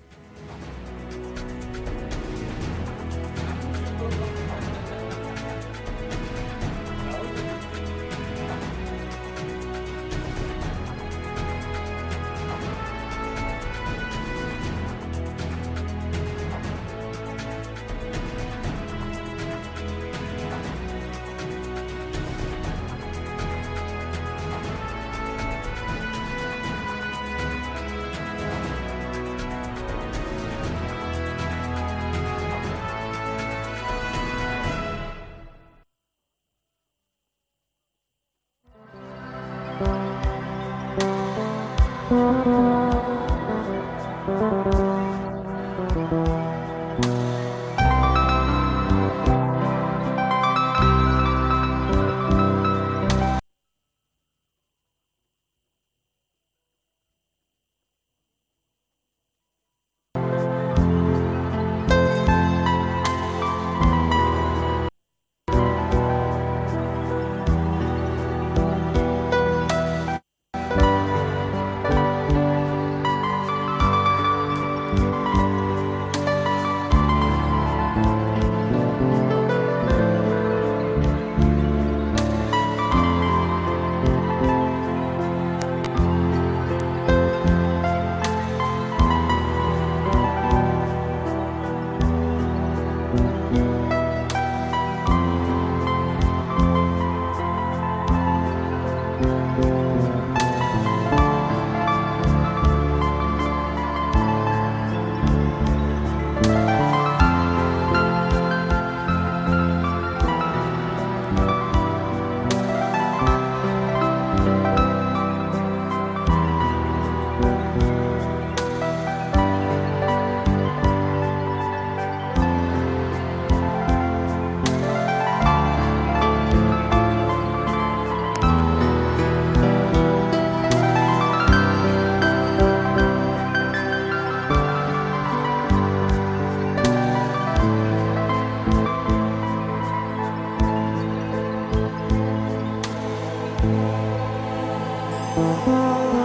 Thank you.